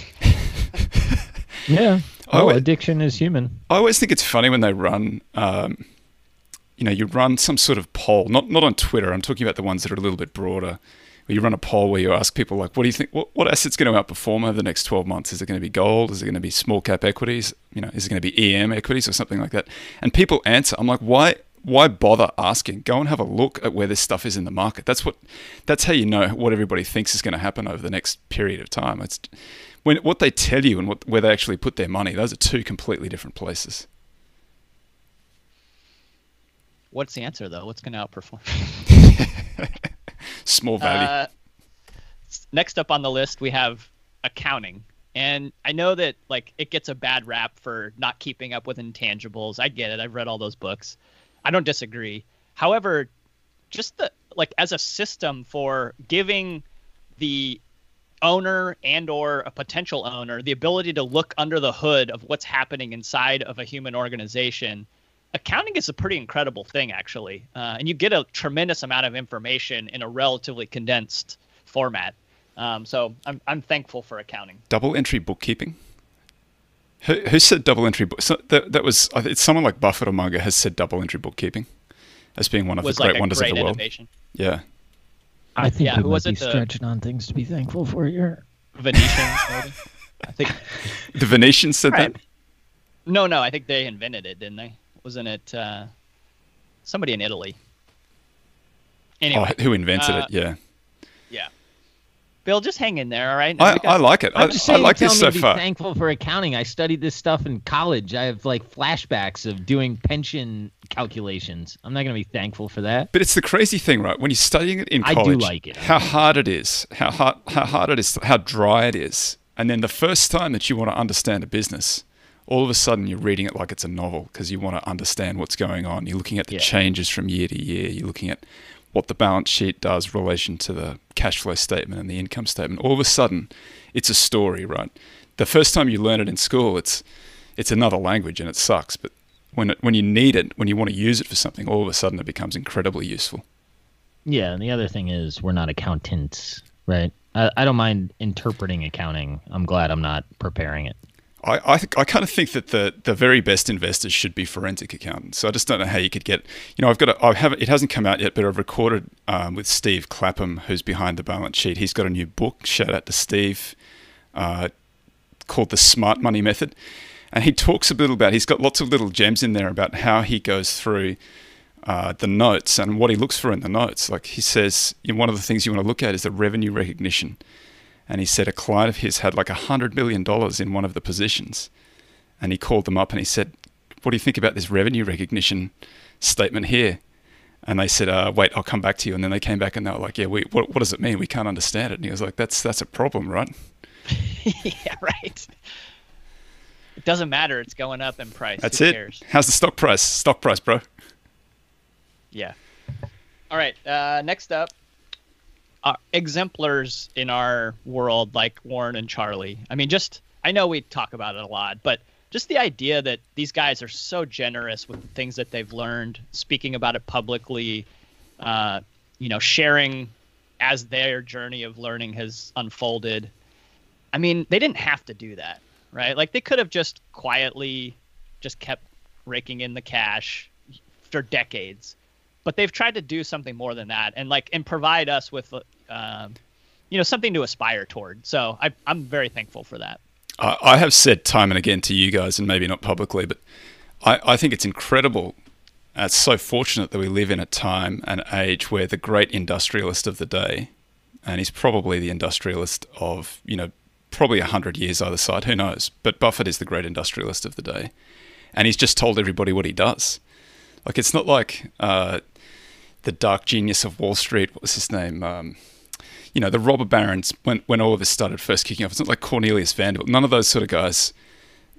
[SPEAKER 3] Yeah.
[SPEAKER 5] Oh,
[SPEAKER 3] addiction is human.
[SPEAKER 5] I always think it's funny when they run, you run some sort of poll, not on Twitter. I'm talking about the ones that are a little bit broader. Where you run a poll where you ask people like, what do you think? What asset's going to outperform over the next 12 months? Is it going to be gold? Is it going to be small cap equities? Is it going to be EM equities or something like that? And people answer. I'm like, why bother asking? Go and have a look at where this stuff is in the market. That's how you know what everybody thinks is going to happen over the next period of time. It's what they tell you and where they actually put their money. Those are two completely different places.
[SPEAKER 4] What's the answer though? What's going to outperform?
[SPEAKER 5] Small value.
[SPEAKER 4] Next up on the list, we have accounting. And I know that like it gets a bad rap for not keeping up with intangibles. I get it. I've read all those books. I don't disagree. However, just as a system for giving the owner and or a potential owner the ability to look under the hood of what's happening inside of a human organization, accounting is a pretty incredible thing, actually. And you get a tremendous amount of information in a relatively condensed format. So I'm thankful for accounting.
[SPEAKER 5] Double entry bookkeeping. Who said double entry book? So that was it's someone like Buffett or Munger has said double entry bookkeeping as being one of the great wonders of the world.
[SPEAKER 4] Innovation.
[SPEAKER 5] Yeah.
[SPEAKER 3] I think
[SPEAKER 4] who
[SPEAKER 3] we
[SPEAKER 4] was
[SPEAKER 3] might be
[SPEAKER 4] it?
[SPEAKER 3] stretching on things to be thankful for here.
[SPEAKER 4] Venetians, maybe. I think.
[SPEAKER 5] The Venetians said
[SPEAKER 4] Right.
[SPEAKER 5] that?
[SPEAKER 4] No, I think they invented it, didn't they? Wasn't it somebody in Italy? Anyway,
[SPEAKER 5] Who invented it? Yeah.
[SPEAKER 4] yeah. Bill, just hang in there, all right?
[SPEAKER 5] I like it.
[SPEAKER 3] I'm just
[SPEAKER 5] I
[SPEAKER 3] saying,
[SPEAKER 5] like
[SPEAKER 3] tell
[SPEAKER 5] this
[SPEAKER 3] me
[SPEAKER 5] so
[SPEAKER 3] to be
[SPEAKER 5] far.
[SPEAKER 3] thankful for accounting. I studied this stuff in college. I have like flashbacks of doing pension calculations. I'm not going to be thankful for that.
[SPEAKER 5] But it's the crazy thing, right? When you're studying it in
[SPEAKER 3] I do
[SPEAKER 5] college,
[SPEAKER 3] like it.
[SPEAKER 5] how hard it is, how hard it is, how dry it is. And then the first time that you want to understand a business, all of a sudden you're reading it like it's a novel because you want to understand what's going on. You're looking at the changes from year to year. You're looking at what the balance sheet does in relation to the cash flow statement and the income statement. All of a sudden, it's a story, right? The first time you learn it in school, it's another language and it sucks. But when you need it, when you want to use it for something, all of a sudden it becomes incredibly useful.
[SPEAKER 3] Yeah, and the other thing is we're not accountants, right? I don't mind interpreting accounting. I'm glad I'm not preparing it.
[SPEAKER 5] I kind of think that the very best investors should be forensic accountants. So I just don't know how you could get. It hasn't come out yet, but I've recorded with Steve Clapham, who's behind the balance sheet. He's got a new book. Shout out to Steve, called The Smart Money Method, and he talks a little about. He's got lots of little gems in there about how he goes through the notes and what he looks for in the notes. Like he says, one of the things you want to look at is the revenue recognition. And he said a client of his had like $100 million in one of the positions. And he called them up and he said, what do you think about this revenue recognition statement here? And they said, wait, I'll come back to you. And then they came back and they were like, yeah, what does it mean? We can't understand it. And he was like, that's a problem, right?
[SPEAKER 4] Yeah, right. It doesn't matter. It's going up in price.
[SPEAKER 5] That's
[SPEAKER 4] Who
[SPEAKER 5] it.
[SPEAKER 4] cares?
[SPEAKER 5] How's the stock price? Stock price, bro.
[SPEAKER 4] Yeah. All right. Next up, exemplars in our world like Warren and Charlie. I mean, I know we talk about it a lot, but just the idea that these guys are so generous with the things that they've learned, speaking about it publicly, sharing as their journey of learning has unfolded. I mean, they didn't have to do that, right? Like they could have just quietly just kept raking in the cash for decades. But they've tried to do something more than that, and provide us with, something to aspire toward. So I'm very thankful for that.
[SPEAKER 5] I have said time and again to you guys, and maybe not publicly, but I think it's incredible. It's so fortunate that we live in a time and age where the great industrialist of the day, and he's probably the industrialist of, probably 100 years either side, who knows? But Buffett is the great industrialist of the day, and he's just told everybody what he does. Like it's not like the dark genius of Wall Street. What was his name? The robber barons when all of this started first kicking off. It's not like Cornelius Vanderbilt. None of those sort of guys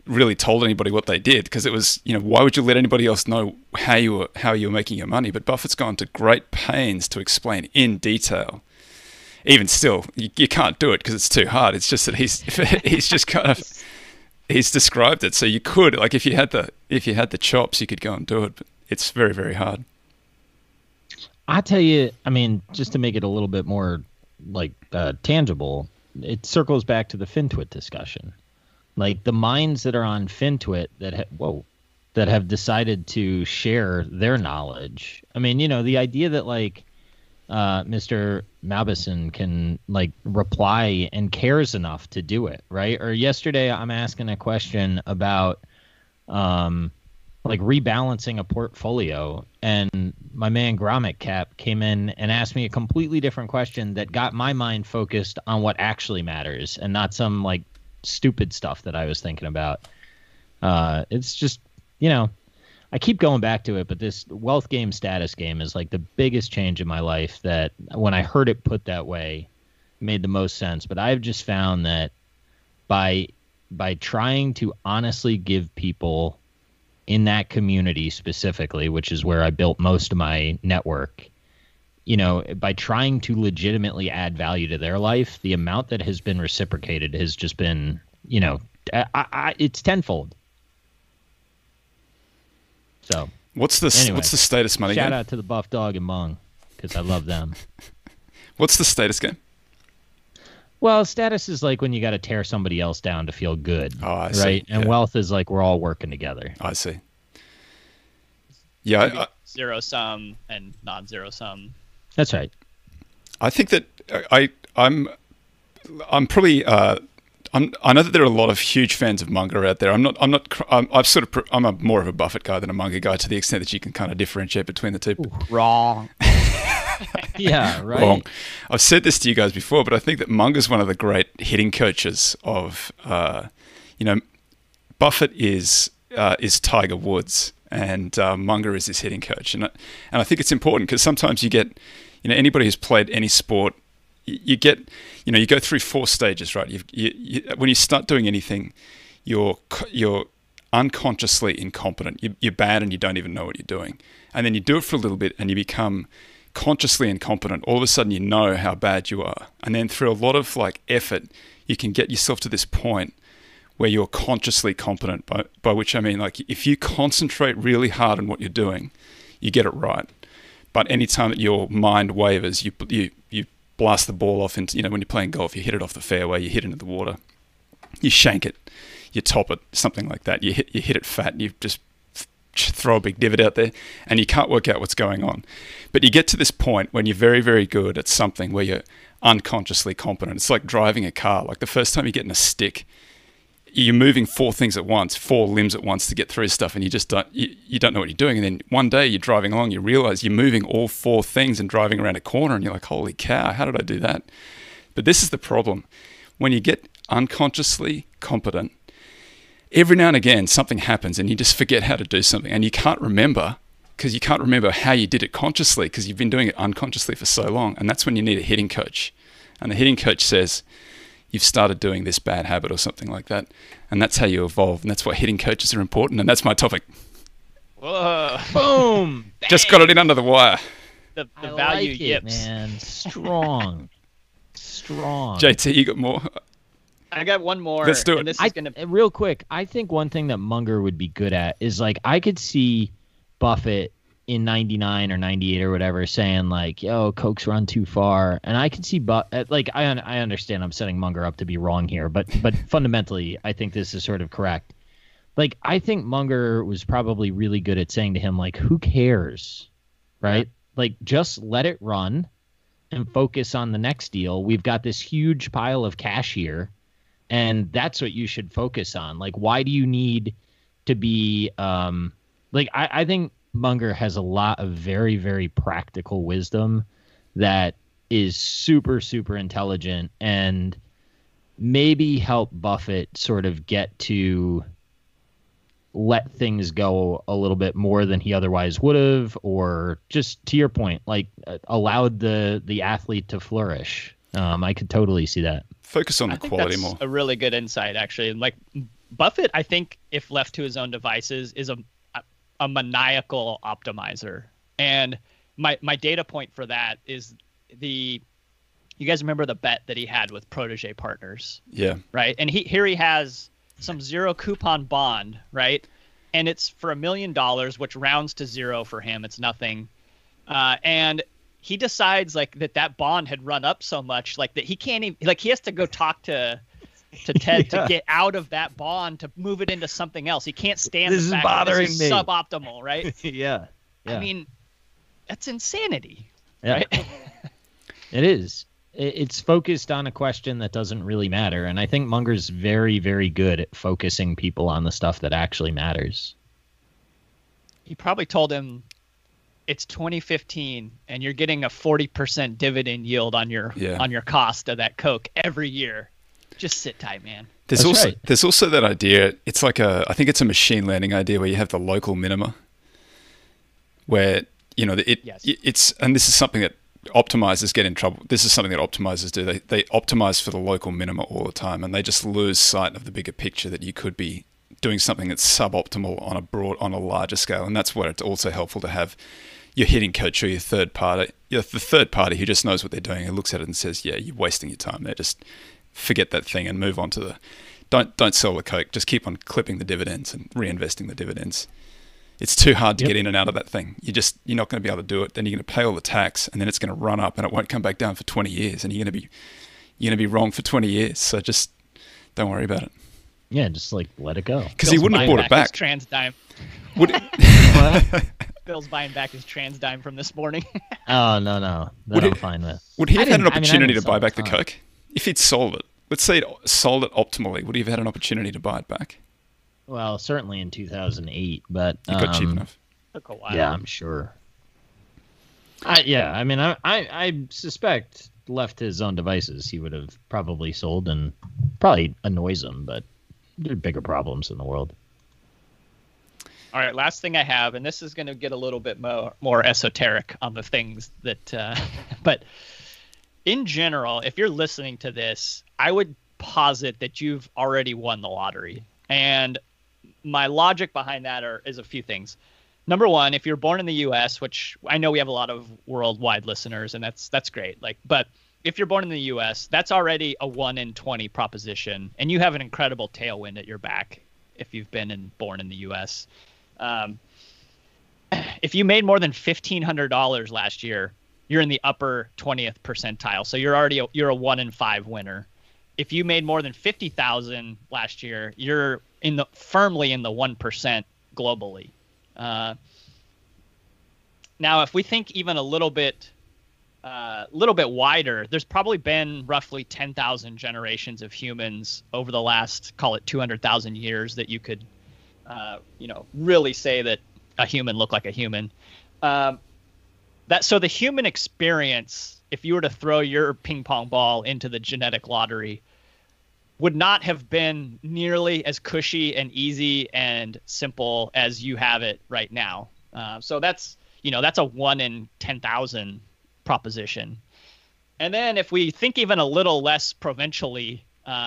[SPEAKER 5] really told anybody what they did, because it was, why would you let anybody else know how you were making your money? But Buffett's gone to great pains to explain in detail. Even still, you can't do it because it's too hard. It's just that he's just kind of he's described it. So you could, like, if you had the chops, you could go and do it. But it's very, very hard.
[SPEAKER 3] I tell you, I mean, just to make it a little bit more like tangible, it circles back to the FinTwit discussion. Like the minds that are on FinTwit that have decided to share their knowledge. I mean, the idea that like Mr. Mauboussin can like reply and cares enough to do it, right? Or yesterday I'm asking a question about like rebalancing a portfolio, and my man Gromit Cap came in and asked me a completely different question that got my mind focused on what actually matters and not some like stupid stuff that I was thinking about. It's just, I keep going back to it, but this wealth game, status game is like the biggest change in my life that when I heard it put that way, made the most sense. But I've just found that by trying to honestly give people in that community specifically, which is where I built most of my network, by trying to legitimately add value to their life, the amount that has been reciprocated has just been, it's tenfold. So
[SPEAKER 5] what's the status money game?
[SPEAKER 3] Shout out to the Buff Dog and Mung, because I love them.
[SPEAKER 5] What's the status game?
[SPEAKER 3] Well, status is like when you got to tear somebody else down to feel good.
[SPEAKER 5] Oh, I see.
[SPEAKER 3] Right? And wealth is like we're all working together.
[SPEAKER 5] I see. Yeah.
[SPEAKER 4] Zero sum and non-zero sum.
[SPEAKER 3] That's right.
[SPEAKER 5] I think that I'm probably I know that there are a lot of huge fans of Munger out there. I'm more of a Buffett guy than a Munger guy, to the extent that you can kind of differentiate between the two.
[SPEAKER 4] Ooh, wrong.
[SPEAKER 3] Yeah, right.
[SPEAKER 5] Wrong. I've said this to you guys before, but I think that Munger's one of the great hitting coaches of, Buffett is Tiger Woods, and Munger is his hitting coach, and I think it's important because sometimes you get, anybody who's played any sport, you get, you go through 4 stages, right? When you start doing anything, you're unconsciously incompetent. You're bad and you don't even know what you're doing, and then you do it for a little bit and you become consciously incompetent. All of a sudden you know how bad you are, and then through a lot of like effort you can get yourself to this point where you're consciously competent, by which I mean, like, if you concentrate really hard on what you're doing, you get it right. But anytime that your mind wavers, you blast the ball off into, when you're playing golf, you hit it off the fairway, you hit into the water, you shank it, you top it, something like that, you hit it fat, you just throw a big divot out there, and you can't work out what's going on. But you get to this point when you're very, very good at something where you're unconsciously competent. It's like driving a car. Like the first time you get in a stick, you're moving 4 things at once, 4 limbs at once to get through stuff, and you just don't know what you're doing. And then one day you're driving along, you realize you're moving all 4 things and driving around a corner, and you're like, holy cow, how did I do that? But this is the problem. When you get unconsciously competent, every now and again something happens and you just forget how to do something, and you can't remember because you can't remember how you did it consciously because you've been doing it unconsciously for so long. And that's when you need a hitting coach. And the hitting coach says, you've started doing this bad habit or something like that. And that's how you evolve. And that's why hitting coaches are important. And that's my topic.
[SPEAKER 4] Whoa.
[SPEAKER 3] Boom.
[SPEAKER 5] Just got it in under the wire.
[SPEAKER 4] The
[SPEAKER 3] I
[SPEAKER 4] value
[SPEAKER 3] like
[SPEAKER 4] yips.
[SPEAKER 3] it, man. Strong.
[SPEAKER 5] JT, you got more?
[SPEAKER 4] I got one more.
[SPEAKER 5] Let's do it.
[SPEAKER 4] And this is gonna...
[SPEAKER 3] Real quick, I think one thing that Munger would be good at is, like, I could see Buffett in 99 or 98 or whatever saying, like, yo, Coke's run too far. And I could see, like, I understand I'm setting Munger up to be wrong here, but fundamentally, I think this is sort of correct. Like, I think Munger was probably really good at saying to him, like, who cares, right? Like, just let it run and focus on the next deal. We've got this huge pile of cash here, and that's what you should focus on. Like, why do you need to be like, I think Munger has a lot of very, very practical wisdom that is super, super intelligent and maybe help Buffett sort of get to let things go a little bit more than he otherwise would have, or just to your point, like allowed the athlete to flourish. I could totally see that.
[SPEAKER 5] Focus on the quality
[SPEAKER 4] that's
[SPEAKER 5] more.
[SPEAKER 4] A really good insight, actually. Like, Buffett, I think, if left to his own devices, is a maniacal optimizer. And my data point for that is you guys remember the bet that he had with Protege Partners?
[SPEAKER 5] Yeah.
[SPEAKER 4] Right. And he has some zero coupon bond, right? And it's for $1 million, which rounds to zero for him. It's nothing. And he decides like that bond had run up so much, like that he can't even, like he has to go talk to Ted to get out of that bond to move it into something else. He can't stand
[SPEAKER 3] This
[SPEAKER 4] the
[SPEAKER 3] is
[SPEAKER 4] fact
[SPEAKER 3] bothering
[SPEAKER 4] that this
[SPEAKER 3] me.
[SPEAKER 4] is suboptimal, right?
[SPEAKER 3] Yeah.
[SPEAKER 4] I mean, that's insanity,
[SPEAKER 3] Yeah.
[SPEAKER 4] right?
[SPEAKER 3] It is. It's focused on a question that doesn't really matter. And I think Munger's very, very good at focusing people on the stuff that actually matters.
[SPEAKER 4] He probably told him it's 2015 and you're getting a 40% dividend yield on your cost of that Coke every year. Just sit tight, man.
[SPEAKER 5] There's also that idea. It's like I think it's a machine learning idea where you have the local minima, where it's, and this is something that optimizers get in trouble. This is something that optimizers do. They optimize for the local minima all the time, and they just lose sight of the bigger picture that you could be doing something that's suboptimal on a larger scale. And that's where it's also helpful to have your hitting coach or your third party, the third party who just knows what they're doing, who looks at it and says, "Yeah, you're wasting your time there. Just forget that thing and move on to the. Don't sell the Coke. Just keep on clipping the dividends and reinvesting the dividends." It's too hard to get in and out of that thing. You're not going to be able to do it. Then you're going to pay all the tax, and then it's going to run up, and it won't come back down for 20 years, and you're going to be wrong for 20 years. So just don't worry about it.
[SPEAKER 3] Yeah, just like let it go.
[SPEAKER 5] Because he wouldn't have bought it back.
[SPEAKER 4] TransDime.
[SPEAKER 5] Would
[SPEAKER 4] Bill's buying back his TransDime from this morning.
[SPEAKER 3] Oh no, that I'm fine with.
[SPEAKER 5] Would he have had an opportunity to
[SPEAKER 3] sell
[SPEAKER 5] buy
[SPEAKER 3] it,
[SPEAKER 5] back the Coke if he'd sold it? Let's say it sold it optimally. Would he have had an opportunity to buy it back?
[SPEAKER 3] Well, certainly in 2008, but
[SPEAKER 5] It got cheap enough.
[SPEAKER 4] Took a while.
[SPEAKER 3] Yeah, I'm sure. I suspect left to his own devices, he would have probably sold, and probably annoys him, but there are bigger problems in the world.
[SPEAKER 4] All right, last thing I have, and this is going to get a little bit more esoteric on the things that, but in general, if you're listening to this, I would posit that you've already won the lottery. And my logic behind that is a few things. Number one, if you're born in the U.S., which I know we have a lot of worldwide listeners, and that's great. But if you're born in the U.S., that's already a 1 in 20 proposition, and you have an incredible tailwind at your back if you've been born in the U.S. If you made more than $1,500 last year, you're in the upper 20th percentile, so you're a 1 in 5 winner. If you made more than $50,000 last year, you're firmly in the 1% globally. Now, if we think even a little bit wider, there's probably been roughly 10,000 generations of humans over the last, call it 200,000 years, that you could, really say that a human looked like a human. So the human experience, if you were to throw your ping pong ball into the genetic lottery, would not have been nearly as cushy and easy and simple as you have it right now. So that's a 1 in 10,000 proposition. And then if we think even a little less provincially,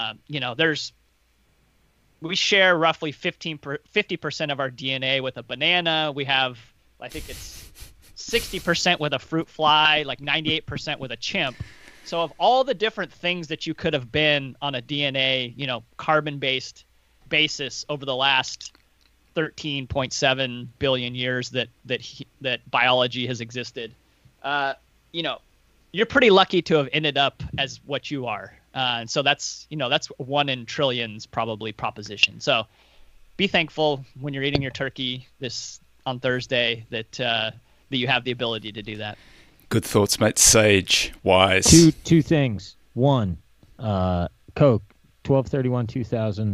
[SPEAKER 4] we share roughly 50% of our DNA with a banana. We have, I think it's 60% with a fruit fly, like 98% with a chimp. So of all the different things that you could have been on a DNA, carbon-based basis over the last 13.7 billion years that biology has existed, you're pretty lucky to have ended up as what you are. And so that's 1 in trillions probably proposition. So be thankful when you're eating your turkey on Thursday that you have the ability to do that.
[SPEAKER 5] Good thoughts, mate. Sage, wise.
[SPEAKER 3] Two things. One, Coke, 12/31/2000,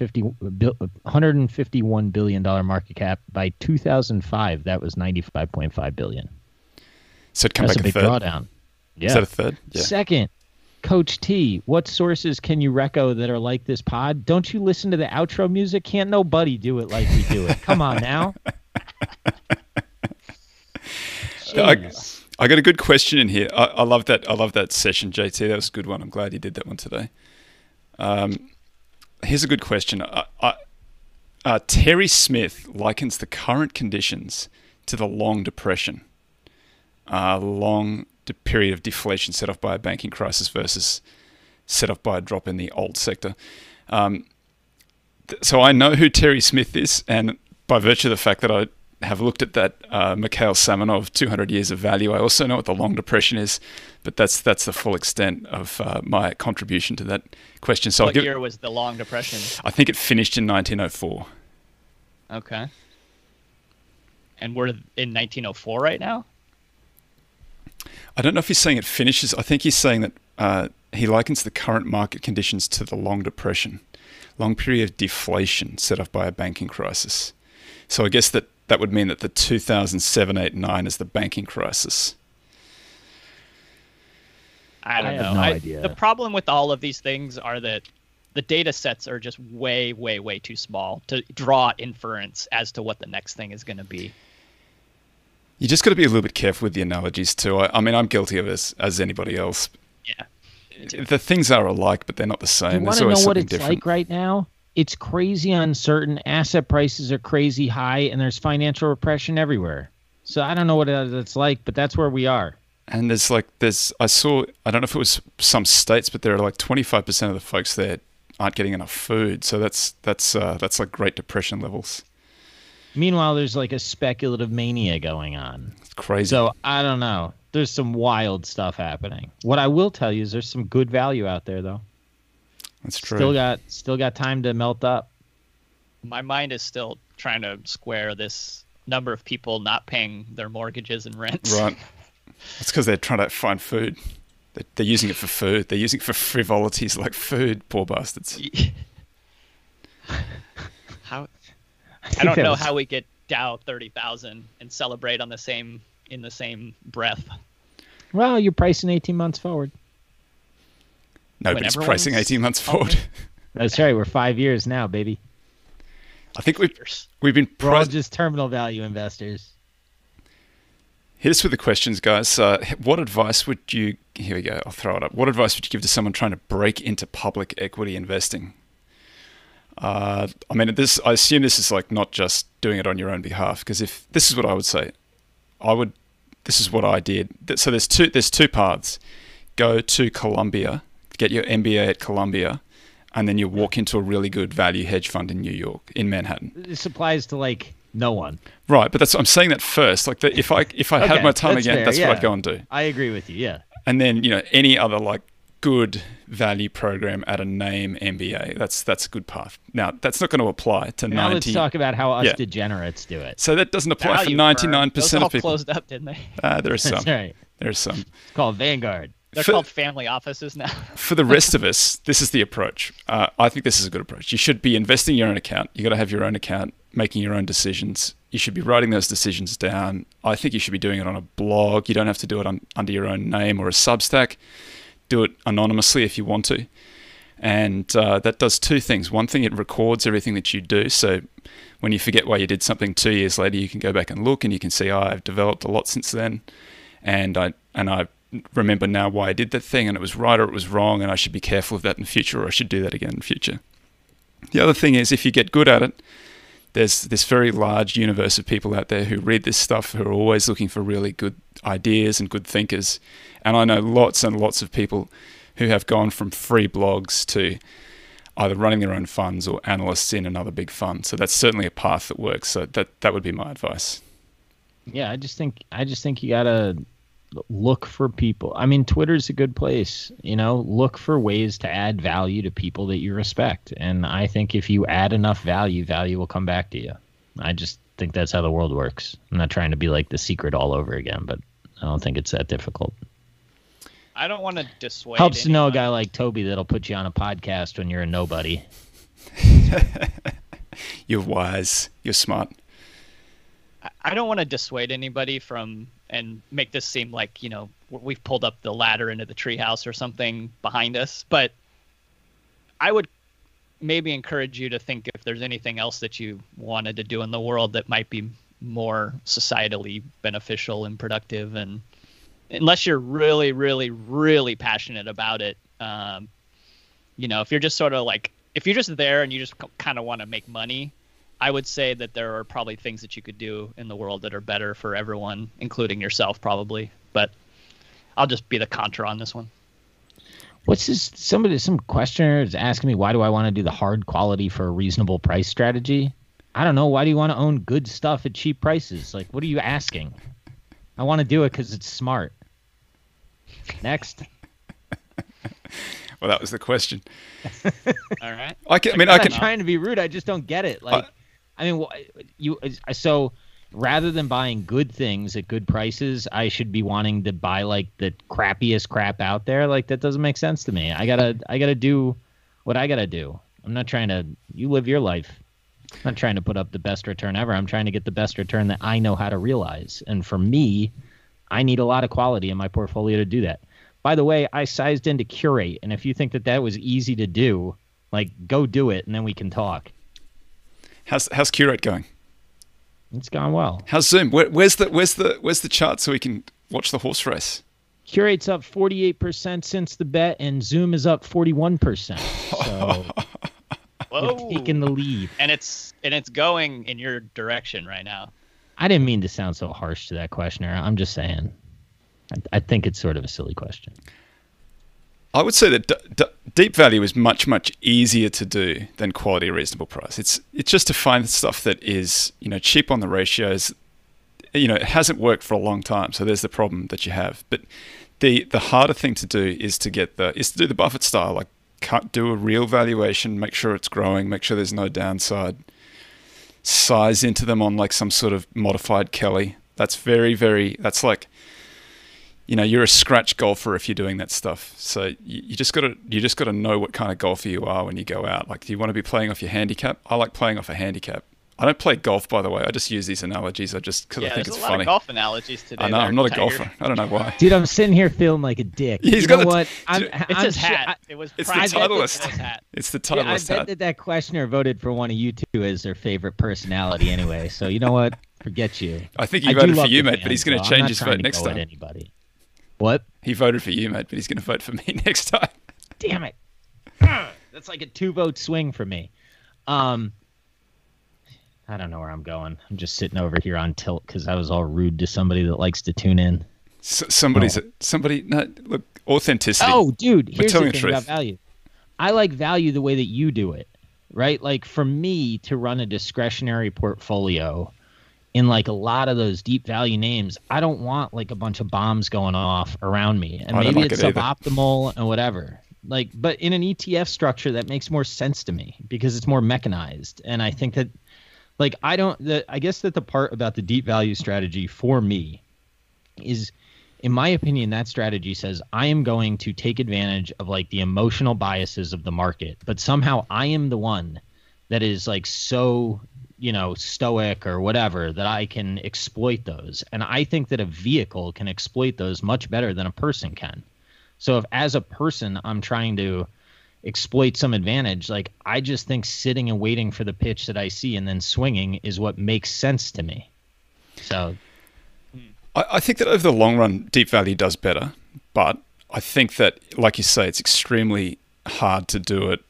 [SPEAKER 3] $151 billion market cap. By 2005, that was $95.5 billion.
[SPEAKER 5] So it'd come
[SPEAKER 3] That's
[SPEAKER 5] back
[SPEAKER 3] a big
[SPEAKER 5] third.
[SPEAKER 3] drawdown. Yeah.
[SPEAKER 5] Is that a third? Yeah.
[SPEAKER 3] Second, Coach T, what sources can you reco that are like this pod? Don't you listen to the outro music? Can't nobody do it like we do it. Come on now.
[SPEAKER 5] I got a good question in here. I love that. I love that session, JT. That was a good one. I'm glad you did that one today. here's a good question. Terry Smith likens the current conditions to the long depression, period of deflation set off by a banking crisis versus set off by a drop in the alt sector. So I know who Terry Smith is, and by virtue of the fact that I have looked at that Mikhail Samanov 200 Years of Value, I also know what the long depression is, but that's the full extent of my contribution to that question. So
[SPEAKER 4] what year was the long depression?
[SPEAKER 5] I think it finished in 1904.
[SPEAKER 4] Okay. And we're in 1904 right now?
[SPEAKER 5] I don't know if he's saying it finishes. I think he's saying that he likens the current market conditions to the long depression, long period of deflation set off by a banking crisis. So I guess that would mean that the 2007, 8, 9 is the banking crisis.
[SPEAKER 4] I don't know.
[SPEAKER 3] have no idea.
[SPEAKER 4] The problem with all of these things are that the data sets are just way, way, way too small to draw inference as to what the next thing is going to be.
[SPEAKER 5] You just got to be a little bit careful with the analogies too. I mean, I'm guilty of this as anybody else.
[SPEAKER 4] Yeah.
[SPEAKER 5] The things are alike, but they're not the same.
[SPEAKER 3] You want
[SPEAKER 5] There's
[SPEAKER 3] to
[SPEAKER 5] always
[SPEAKER 3] know what
[SPEAKER 5] something
[SPEAKER 3] it's
[SPEAKER 5] different.
[SPEAKER 3] like right now? It's crazy uncertain. Asset prices are crazy high, and there's financial repression everywhere. So I don't know what it's like, but that's where we are.
[SPEAKER 5] And I don't know if it was some states, but there are like 25% of the folks there aren't getting enough food. So that's like Great Depression levels.
[SPEAKER 3] Meanwhile, there's like a speculative mania going on.
[SPEAKER 5] It's crazy.
[SPEAKER 3] So I don't know. There's some wild stuff happening. What I will tell you is there's some good value out there, though.
[SPEAKER 5] That's true.
[SPEAKER 3] Still got time to melt up.
[SPEAKER 4] My mind is still trying to square this number of people not paying their mortgages and rents.
[SPEAKER 5] Right. It's because they're trying to find food. They're using it for food. They're using it for frivolities like food. Poor bastards.
[SPEAKER 4] How? I don't know how we get Dow 30,000 and celebrate in the same breath.
[SPEAKER 3] Well, you're pricing 18 months forward.
[SPEAKER 5] Nobody's
[SPEAKER 4] When
[SPEAKER 5] pricing
[SPEAKER 4] everyone's-
[SPEAKER 5] 18 months forward.
[SPEAKER 3] That's right. We're 5 years now, baby.
[SPEAKER 5] I think we've been
[SPEAKER 3] We're all
[SPEAKER 5] priced.
[SPEAKER 3] just terminal value investors.
[SPEAKER 5] Hit us with the questions, guys. What advice would you... Here we go. I'll throw it up. What advice would you give to someone trying to break into public equity investing? I mean, I assume this is like not just doing it on your own behalf, because if this is what I would say, this is what I did. So there's two paths. Go to Columbia, get your MBA at Columbia, and then you walk into a really good value hedge fund in New York, in Manhattan.
[SPEAKER 3] This applies to like no one.
[SPEAKER 5] Right, but I'm saying that first. Like if I had my time
[SPEAKER 3] that's
[SPEAKER 5] again,
[SPEAKER 3] fair,
[SPEAKER 5] that's what
[SPEAKER 3] yeah.
[SPEAKER 5] I'd go and do.
[SPEAKER 3] I agree with you. Yeah.
[SPEAKER 5] And then any other like good value program at a name MBA, that's a good path. Now that's not going to apply to
[SPEAKER 3] Now
[SPEAKER 5] 90.
[SPEAKER 3] let's talk about how us
[SPEAKER 5] Yeah.
[SPEAKER 3] degenerates do it.
[SPEAKER 5] So that doesn't apply for
[SPEAKER 4] Value
[SPEAKER 5] 99%
[SPEAKER 4] firm. Those all
[SPEAKER 5] of people.
[SPEAKER 4] closed up, didn't they?
[SPEAKER 5] There are some.
[SPEAKER 3] That's right.
[SPEAKER 5] There are some.
[SPEAKER 3] It's called Vanguard.
[SPEAKER 4] They're
[SPEAKER 5] For-
[SPEAKER 4] called family offices now.
[SPEAKER 5] For the rest of us, this is the approach. I think this is a good approach. You should be investing your own account. You got to have your own account, making your own decisions. You should be writing those decisions down. I think you should be doing it on a blog. You don't have to do it under your own name or a Substack. Do it anonymously if you want to. And that does two things. One thing, it records everything that you do. So when you forget why you did something 2 years later, you can go back and look and you can see, I've developed a lot since then. And I remember now why I did that thing, and it was right or it was wrong, and I should be careful of that in the future, or I should do that again in the future. The other thing is, if you get good at it, there's this very large universe of people out there who read this stuff, who are always looking for really good ideas and good thinkers. And I know lots and lots of people who have gone from free blogs to either running their own funds or analysts in another big fund. So that's certainly a path that works. So that would be my advice.
[SPEAKER 3] Yeah, I just think you gotta look for people. I mean, Twitter's a good place. Look for ways to add value to people that you respect. And I think if you add enough value will come back to you. I just think that's how the world works. I'm not trying to be like The Secret all over again, but I don't think it's that difficult.
[SPEAKER 4] I don't want to dissuade.
[SPEAKER 3] Helps to know a
[SPEAKER 4] anyone.
[SPEAKER 3] guy like Toby that'll put you on a podcast when you're a nobody.
[SPEAKER 5] You're wise. You're smart.
[SPEAKER 4] I don't want to dissuade anybody from and make this seem like, we've pulled up the ladder into the treehouse or something behind us. But I would maybe encourage you to think if there's anything else that you wanted to do in the world that might be more societally beneficial and productive. And unless you're really, really, really passionate about it, if you're just sort of like if you're just there and you just kind of want to make money, I would say that there are probably things that you could do in the world that are better for everyone, including yourself, probably. But I'll just be the contra on this one.
[SPEAKER 3] What's this? Some questioner is asking me, why do I want to do the hard quality for a reasonable price strategy? I don't know. Why do you want to own good stuff at cheap prices? Like, what are you asking? I want to do it because it's smart. Next.
[SPEAKER 5] Well, that was the question.
[SPEAKER 4] All right.
[SPEAKER 3] I'm trying to be rude. I just don't get it. Like, so rather than buying good things at good prices, I should be wanting to buy like the crappiest crap out there. Like, that doesn't make sense to me. I gotta do what I gotta do. I'm not trying to. You live your life. I'm not trying to put up the best return ever. I'm trying to get the best return that I know how to realize. And for me, I need a lot of quality in my portfolio to do that. By the way, I sized into Curate, and if you think that was easy to do, like, go do it, and then we can talk.
[SPEAKER 5] How's Curate going?
[SPEAKER 3] It's gone well.
[SPEAKER 5] How's Zoom? Where's the chart so we can watch the horse race?
[SPEAKER 3] Curate's up 48% since the bet, and Zoom is up 41%. So we're taking the lead,
[SPEAKER 4] and it's going in your direction right now.
[SPEAKER 3] I didn't mean to sound so harsh to that questioner. I'm just saying. I think it's sort of a silly question.
[SPEAKER 5] I would say that deep value is much, much easier to do than quality at reasonable price. It's just to find stuff that is, cheap on the ratios. It hasn't worked for a long time, so there's the problem that you have. But the harder thing to do is to do the Buffett style, like do a real valuation, make sure it's growing, make sure there's no downside, size into them on like some sort of modified Kelly. That's very, very. That's like. You're a scratch golfer if you're doing that stuff. So you just gotta know what kind of golfer you are when you go out. Like, do you want to be playing off your handicap? I like playing off a handicap. I don't play golf, by the way. I just use these analogies. Because I think it's funny.
[SPEAKER 4] There's a lot of golf analogies today.
[SPEAKER 5] I know. I'm not a golfer. I don't know why.
[SPEAKER 3] Dude, I'm sitting here feeling like a dick.
[SPEAKER 5] It's
[SPEAKER 4] his hat. It's
[SPEAKER 5] the Titleist. It's the Titleist hat.
[SPEAKER 3] I bet that questioner voted for one of you two as their favorite personality anyway. So you know what? Forget you.
[SPEAKER 5] I think he voted for you, mate, but he's going to change his vote next time.
[SPEAKER 3] Anybody. What?
[SPEAKER 5] He voted for you, mate, but he's going to vote for me next time.
[SPEAKER 3] Damn it. That's like a 2-vote swing for me. I don't know where I'm going. I'm just sitting over here on tilt because I was all rude to somebody that likes to tune in.
[SPEAKER 5] Look, authenticity.
[SPEAKER 3] Oh, dude, here's the thing about value. I like value the way that you do it, right? Like, for me to run a discretionary portfolio in like a lot of those deep value names, I don't want like a bunch of bombs going off around me. And maybe it's suboptimal and whatever. Like, but in an ETF structure, that makes more sense to me because it's more mechanized. And I think that, like, I guess that the part about the deep value strategy for me is, in my opinion, that strategy says I am going to take advantage of like the emotional biases of the market, but somehow I am the one that is like so, stoic or whatever, that I can exploit those. And I think that a vehicle can exploit those much better than a person can. So if as a person I'm trying to exploit some advantage, like, I just think sitting and waiting for the pitch that I see and then swinging is what makes sense to me. So
[SPEAKER 5] I think that over the long run, deep value does better. But I think that, like you say, it's extremely hard to do it.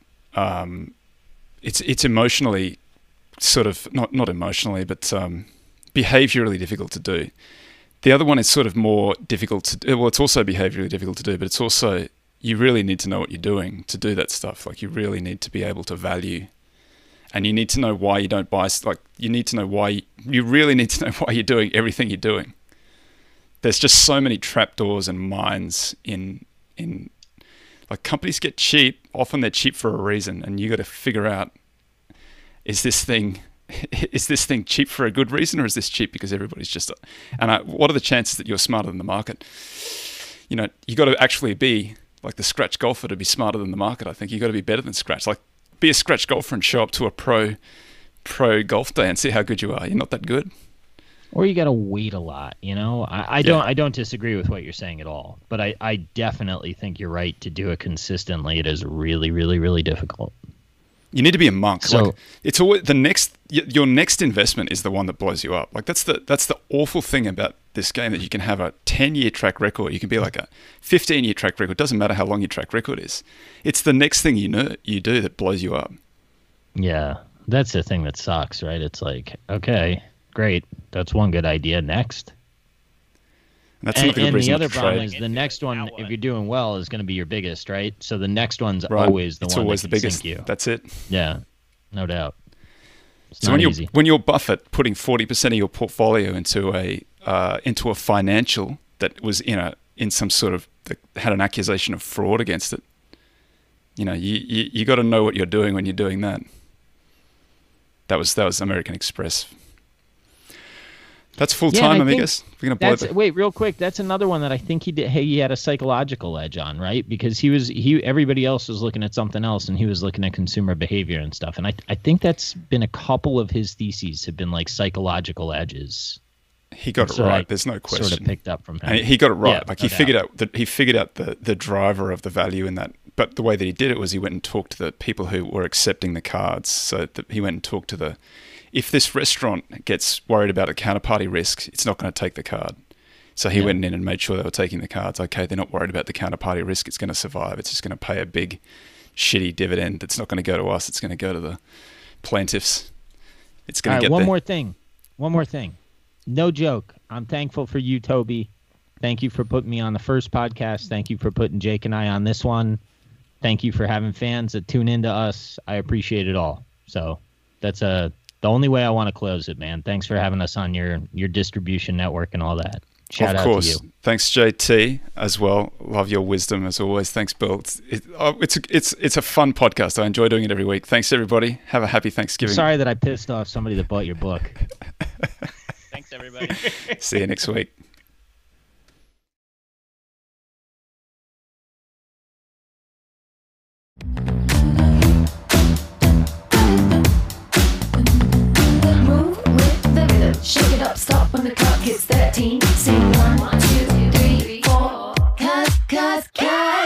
[SPEAKER 5] It's emotionally sort of not emotionally, but behaviorally difficult to do. The other one is sort of more difficult to do. Well, it's also behaviorally difficult to do, but it's also, you really need to know what you're doing to do that stuff. Like, you really need to be able to value, and you need to know why you don't buy. Like, you need to know why. You really need to know why you're doing everything you're doing. There's just so many trapdoors and mines in like, companies get cheap. Often they're cheap for a reason, and you got to figure out, is this thing cheap for a good reason, or is this cheap because everybody's just? What are the chances that you're smarter than the market? You got to actually be like the scratch golfer to be smarter than the market. I think you got to be better than scratch. Like, be a scratch golfer and show up to a pro golf day and see how good you are. You're not that good.
[SPEAKER 3] Or you got to wait a lot. I don't disagree with what you're saying at all. But I definitely think you're right. To do it consistently, it is really, really, really difficult.
[SPEAKER 5] You need to be a monk.
[SPEAKER 3] So-
[SPEAKER 5] Like, it's always your next investment is the one that blows you up. Like that's the awful thing about this game, that you can have a 10-year track record. You can be like a 15-year track record. It doesn't matter how long your track record is. It's the next thing you do that blows you up.
[SPEAKER 3] Yeah, that's the thing that sucks, right? It's like, okay, great. That's one good idea. Next.
[SPEAKER 5] And that's not a good
[SPEAKER 3] And
[SPEAKER 5] reason
[SPEAKER 3] the other
[SPEAKER 5] to
[SPEAKER 3] problem
[SPEAKER 5] trade.
[SPEAKER 3] is the next one, if you're doing well, is going to be your biggest, right? So the next one's
[SPEAKER 5] Right.
[SPEAKER 3] always the
[SPEAKER 5] It's
[SPEAKER 3] one
[SPEAKER 5] always
[SPEAKER 3] that
[SPEAKER 5] the
[SPEAKER 3] can
[SPEAKER 5] biggest.
[SPEAKER 3] sink you.
[SPEAKER 5] That's it.
[SPEAKER 3] Yeah, no doubt. It's
[SPEAKER 5] So
[SPEAKER 3] not easy.
[SPEAKER 5] when you're Buffett putting 40% of your portfolio into a financial that was in some sort of that had an accusation of fraud against it, you got to know what you're doing when you're doing that. That was American Express. That's full time,
[SPEAKER 3] and I think
[SPEAKER 5] amigos. We're gonna blow
[SPEAKER 3] Wait, real quick. That's another one that I think he did. Hey, he had a psychological edge on, right? Because everybody else was looking at something else, and he was looking at consumer behavior and stuff. And I think that's been a couple of his theses have been like psychological edges.
[SPEAKER 5] He got it
[SPEAKER 3] So
[SPEAKER 5] right.
[SPEAKER 3] I
[SPEAKER 5] There's no question.
[SPEAKER 3] Sort of picked up from him.
[SPEAKER 5] And he got it right.
[SPEAKER 3] Yeah,
[SPEAKER 5] like
[SPEAKER 3] no
[SPEAKER 5] he figured out the driver of the value in that. But the way that he did it was he went and talked to the people who were accepting the cards. So he went and talked to if this restaurant gets worried about a counterparty risk, it's not going to take the card. So he went in and made sure they were taking the cards. Okay, they're not worried about the counterparty risk. It's going to survive. It's just going to pay a big, shitty dividend. That's not going to go to us. It's going to go to the plaintiffs. It's going to get
[SPEAKER 3] One more thing. No joke. I'm thankful for you, Toby. Thank you for putting me on the first podcast. Thank you for putting Jake and I on this one. Thank you for having fans that tune into us. I appreciate it all. So that's the only way I want to close it, man. Thanks for having us on your distribution network and all that. Shout out to you.
[SPEAKER 5] Thanks, JT, as well. Love your wisdom as always. Thanks, Bill. It's a fun podcast. I enjoy doing it every week. Thanks, everybody. Have a happy Thanksgiving.
[SPEAKER 3] Sorry that I pissed off somebody that bought your book.
[SPEAKER 4] Thanks, everybody.
[SPEAKER 5] See you next week.
[SPEAKER 6] Move with the rhythm, shake it up, stop when the clock hits 13. Sing 1, 2, 3, 4. Cuz.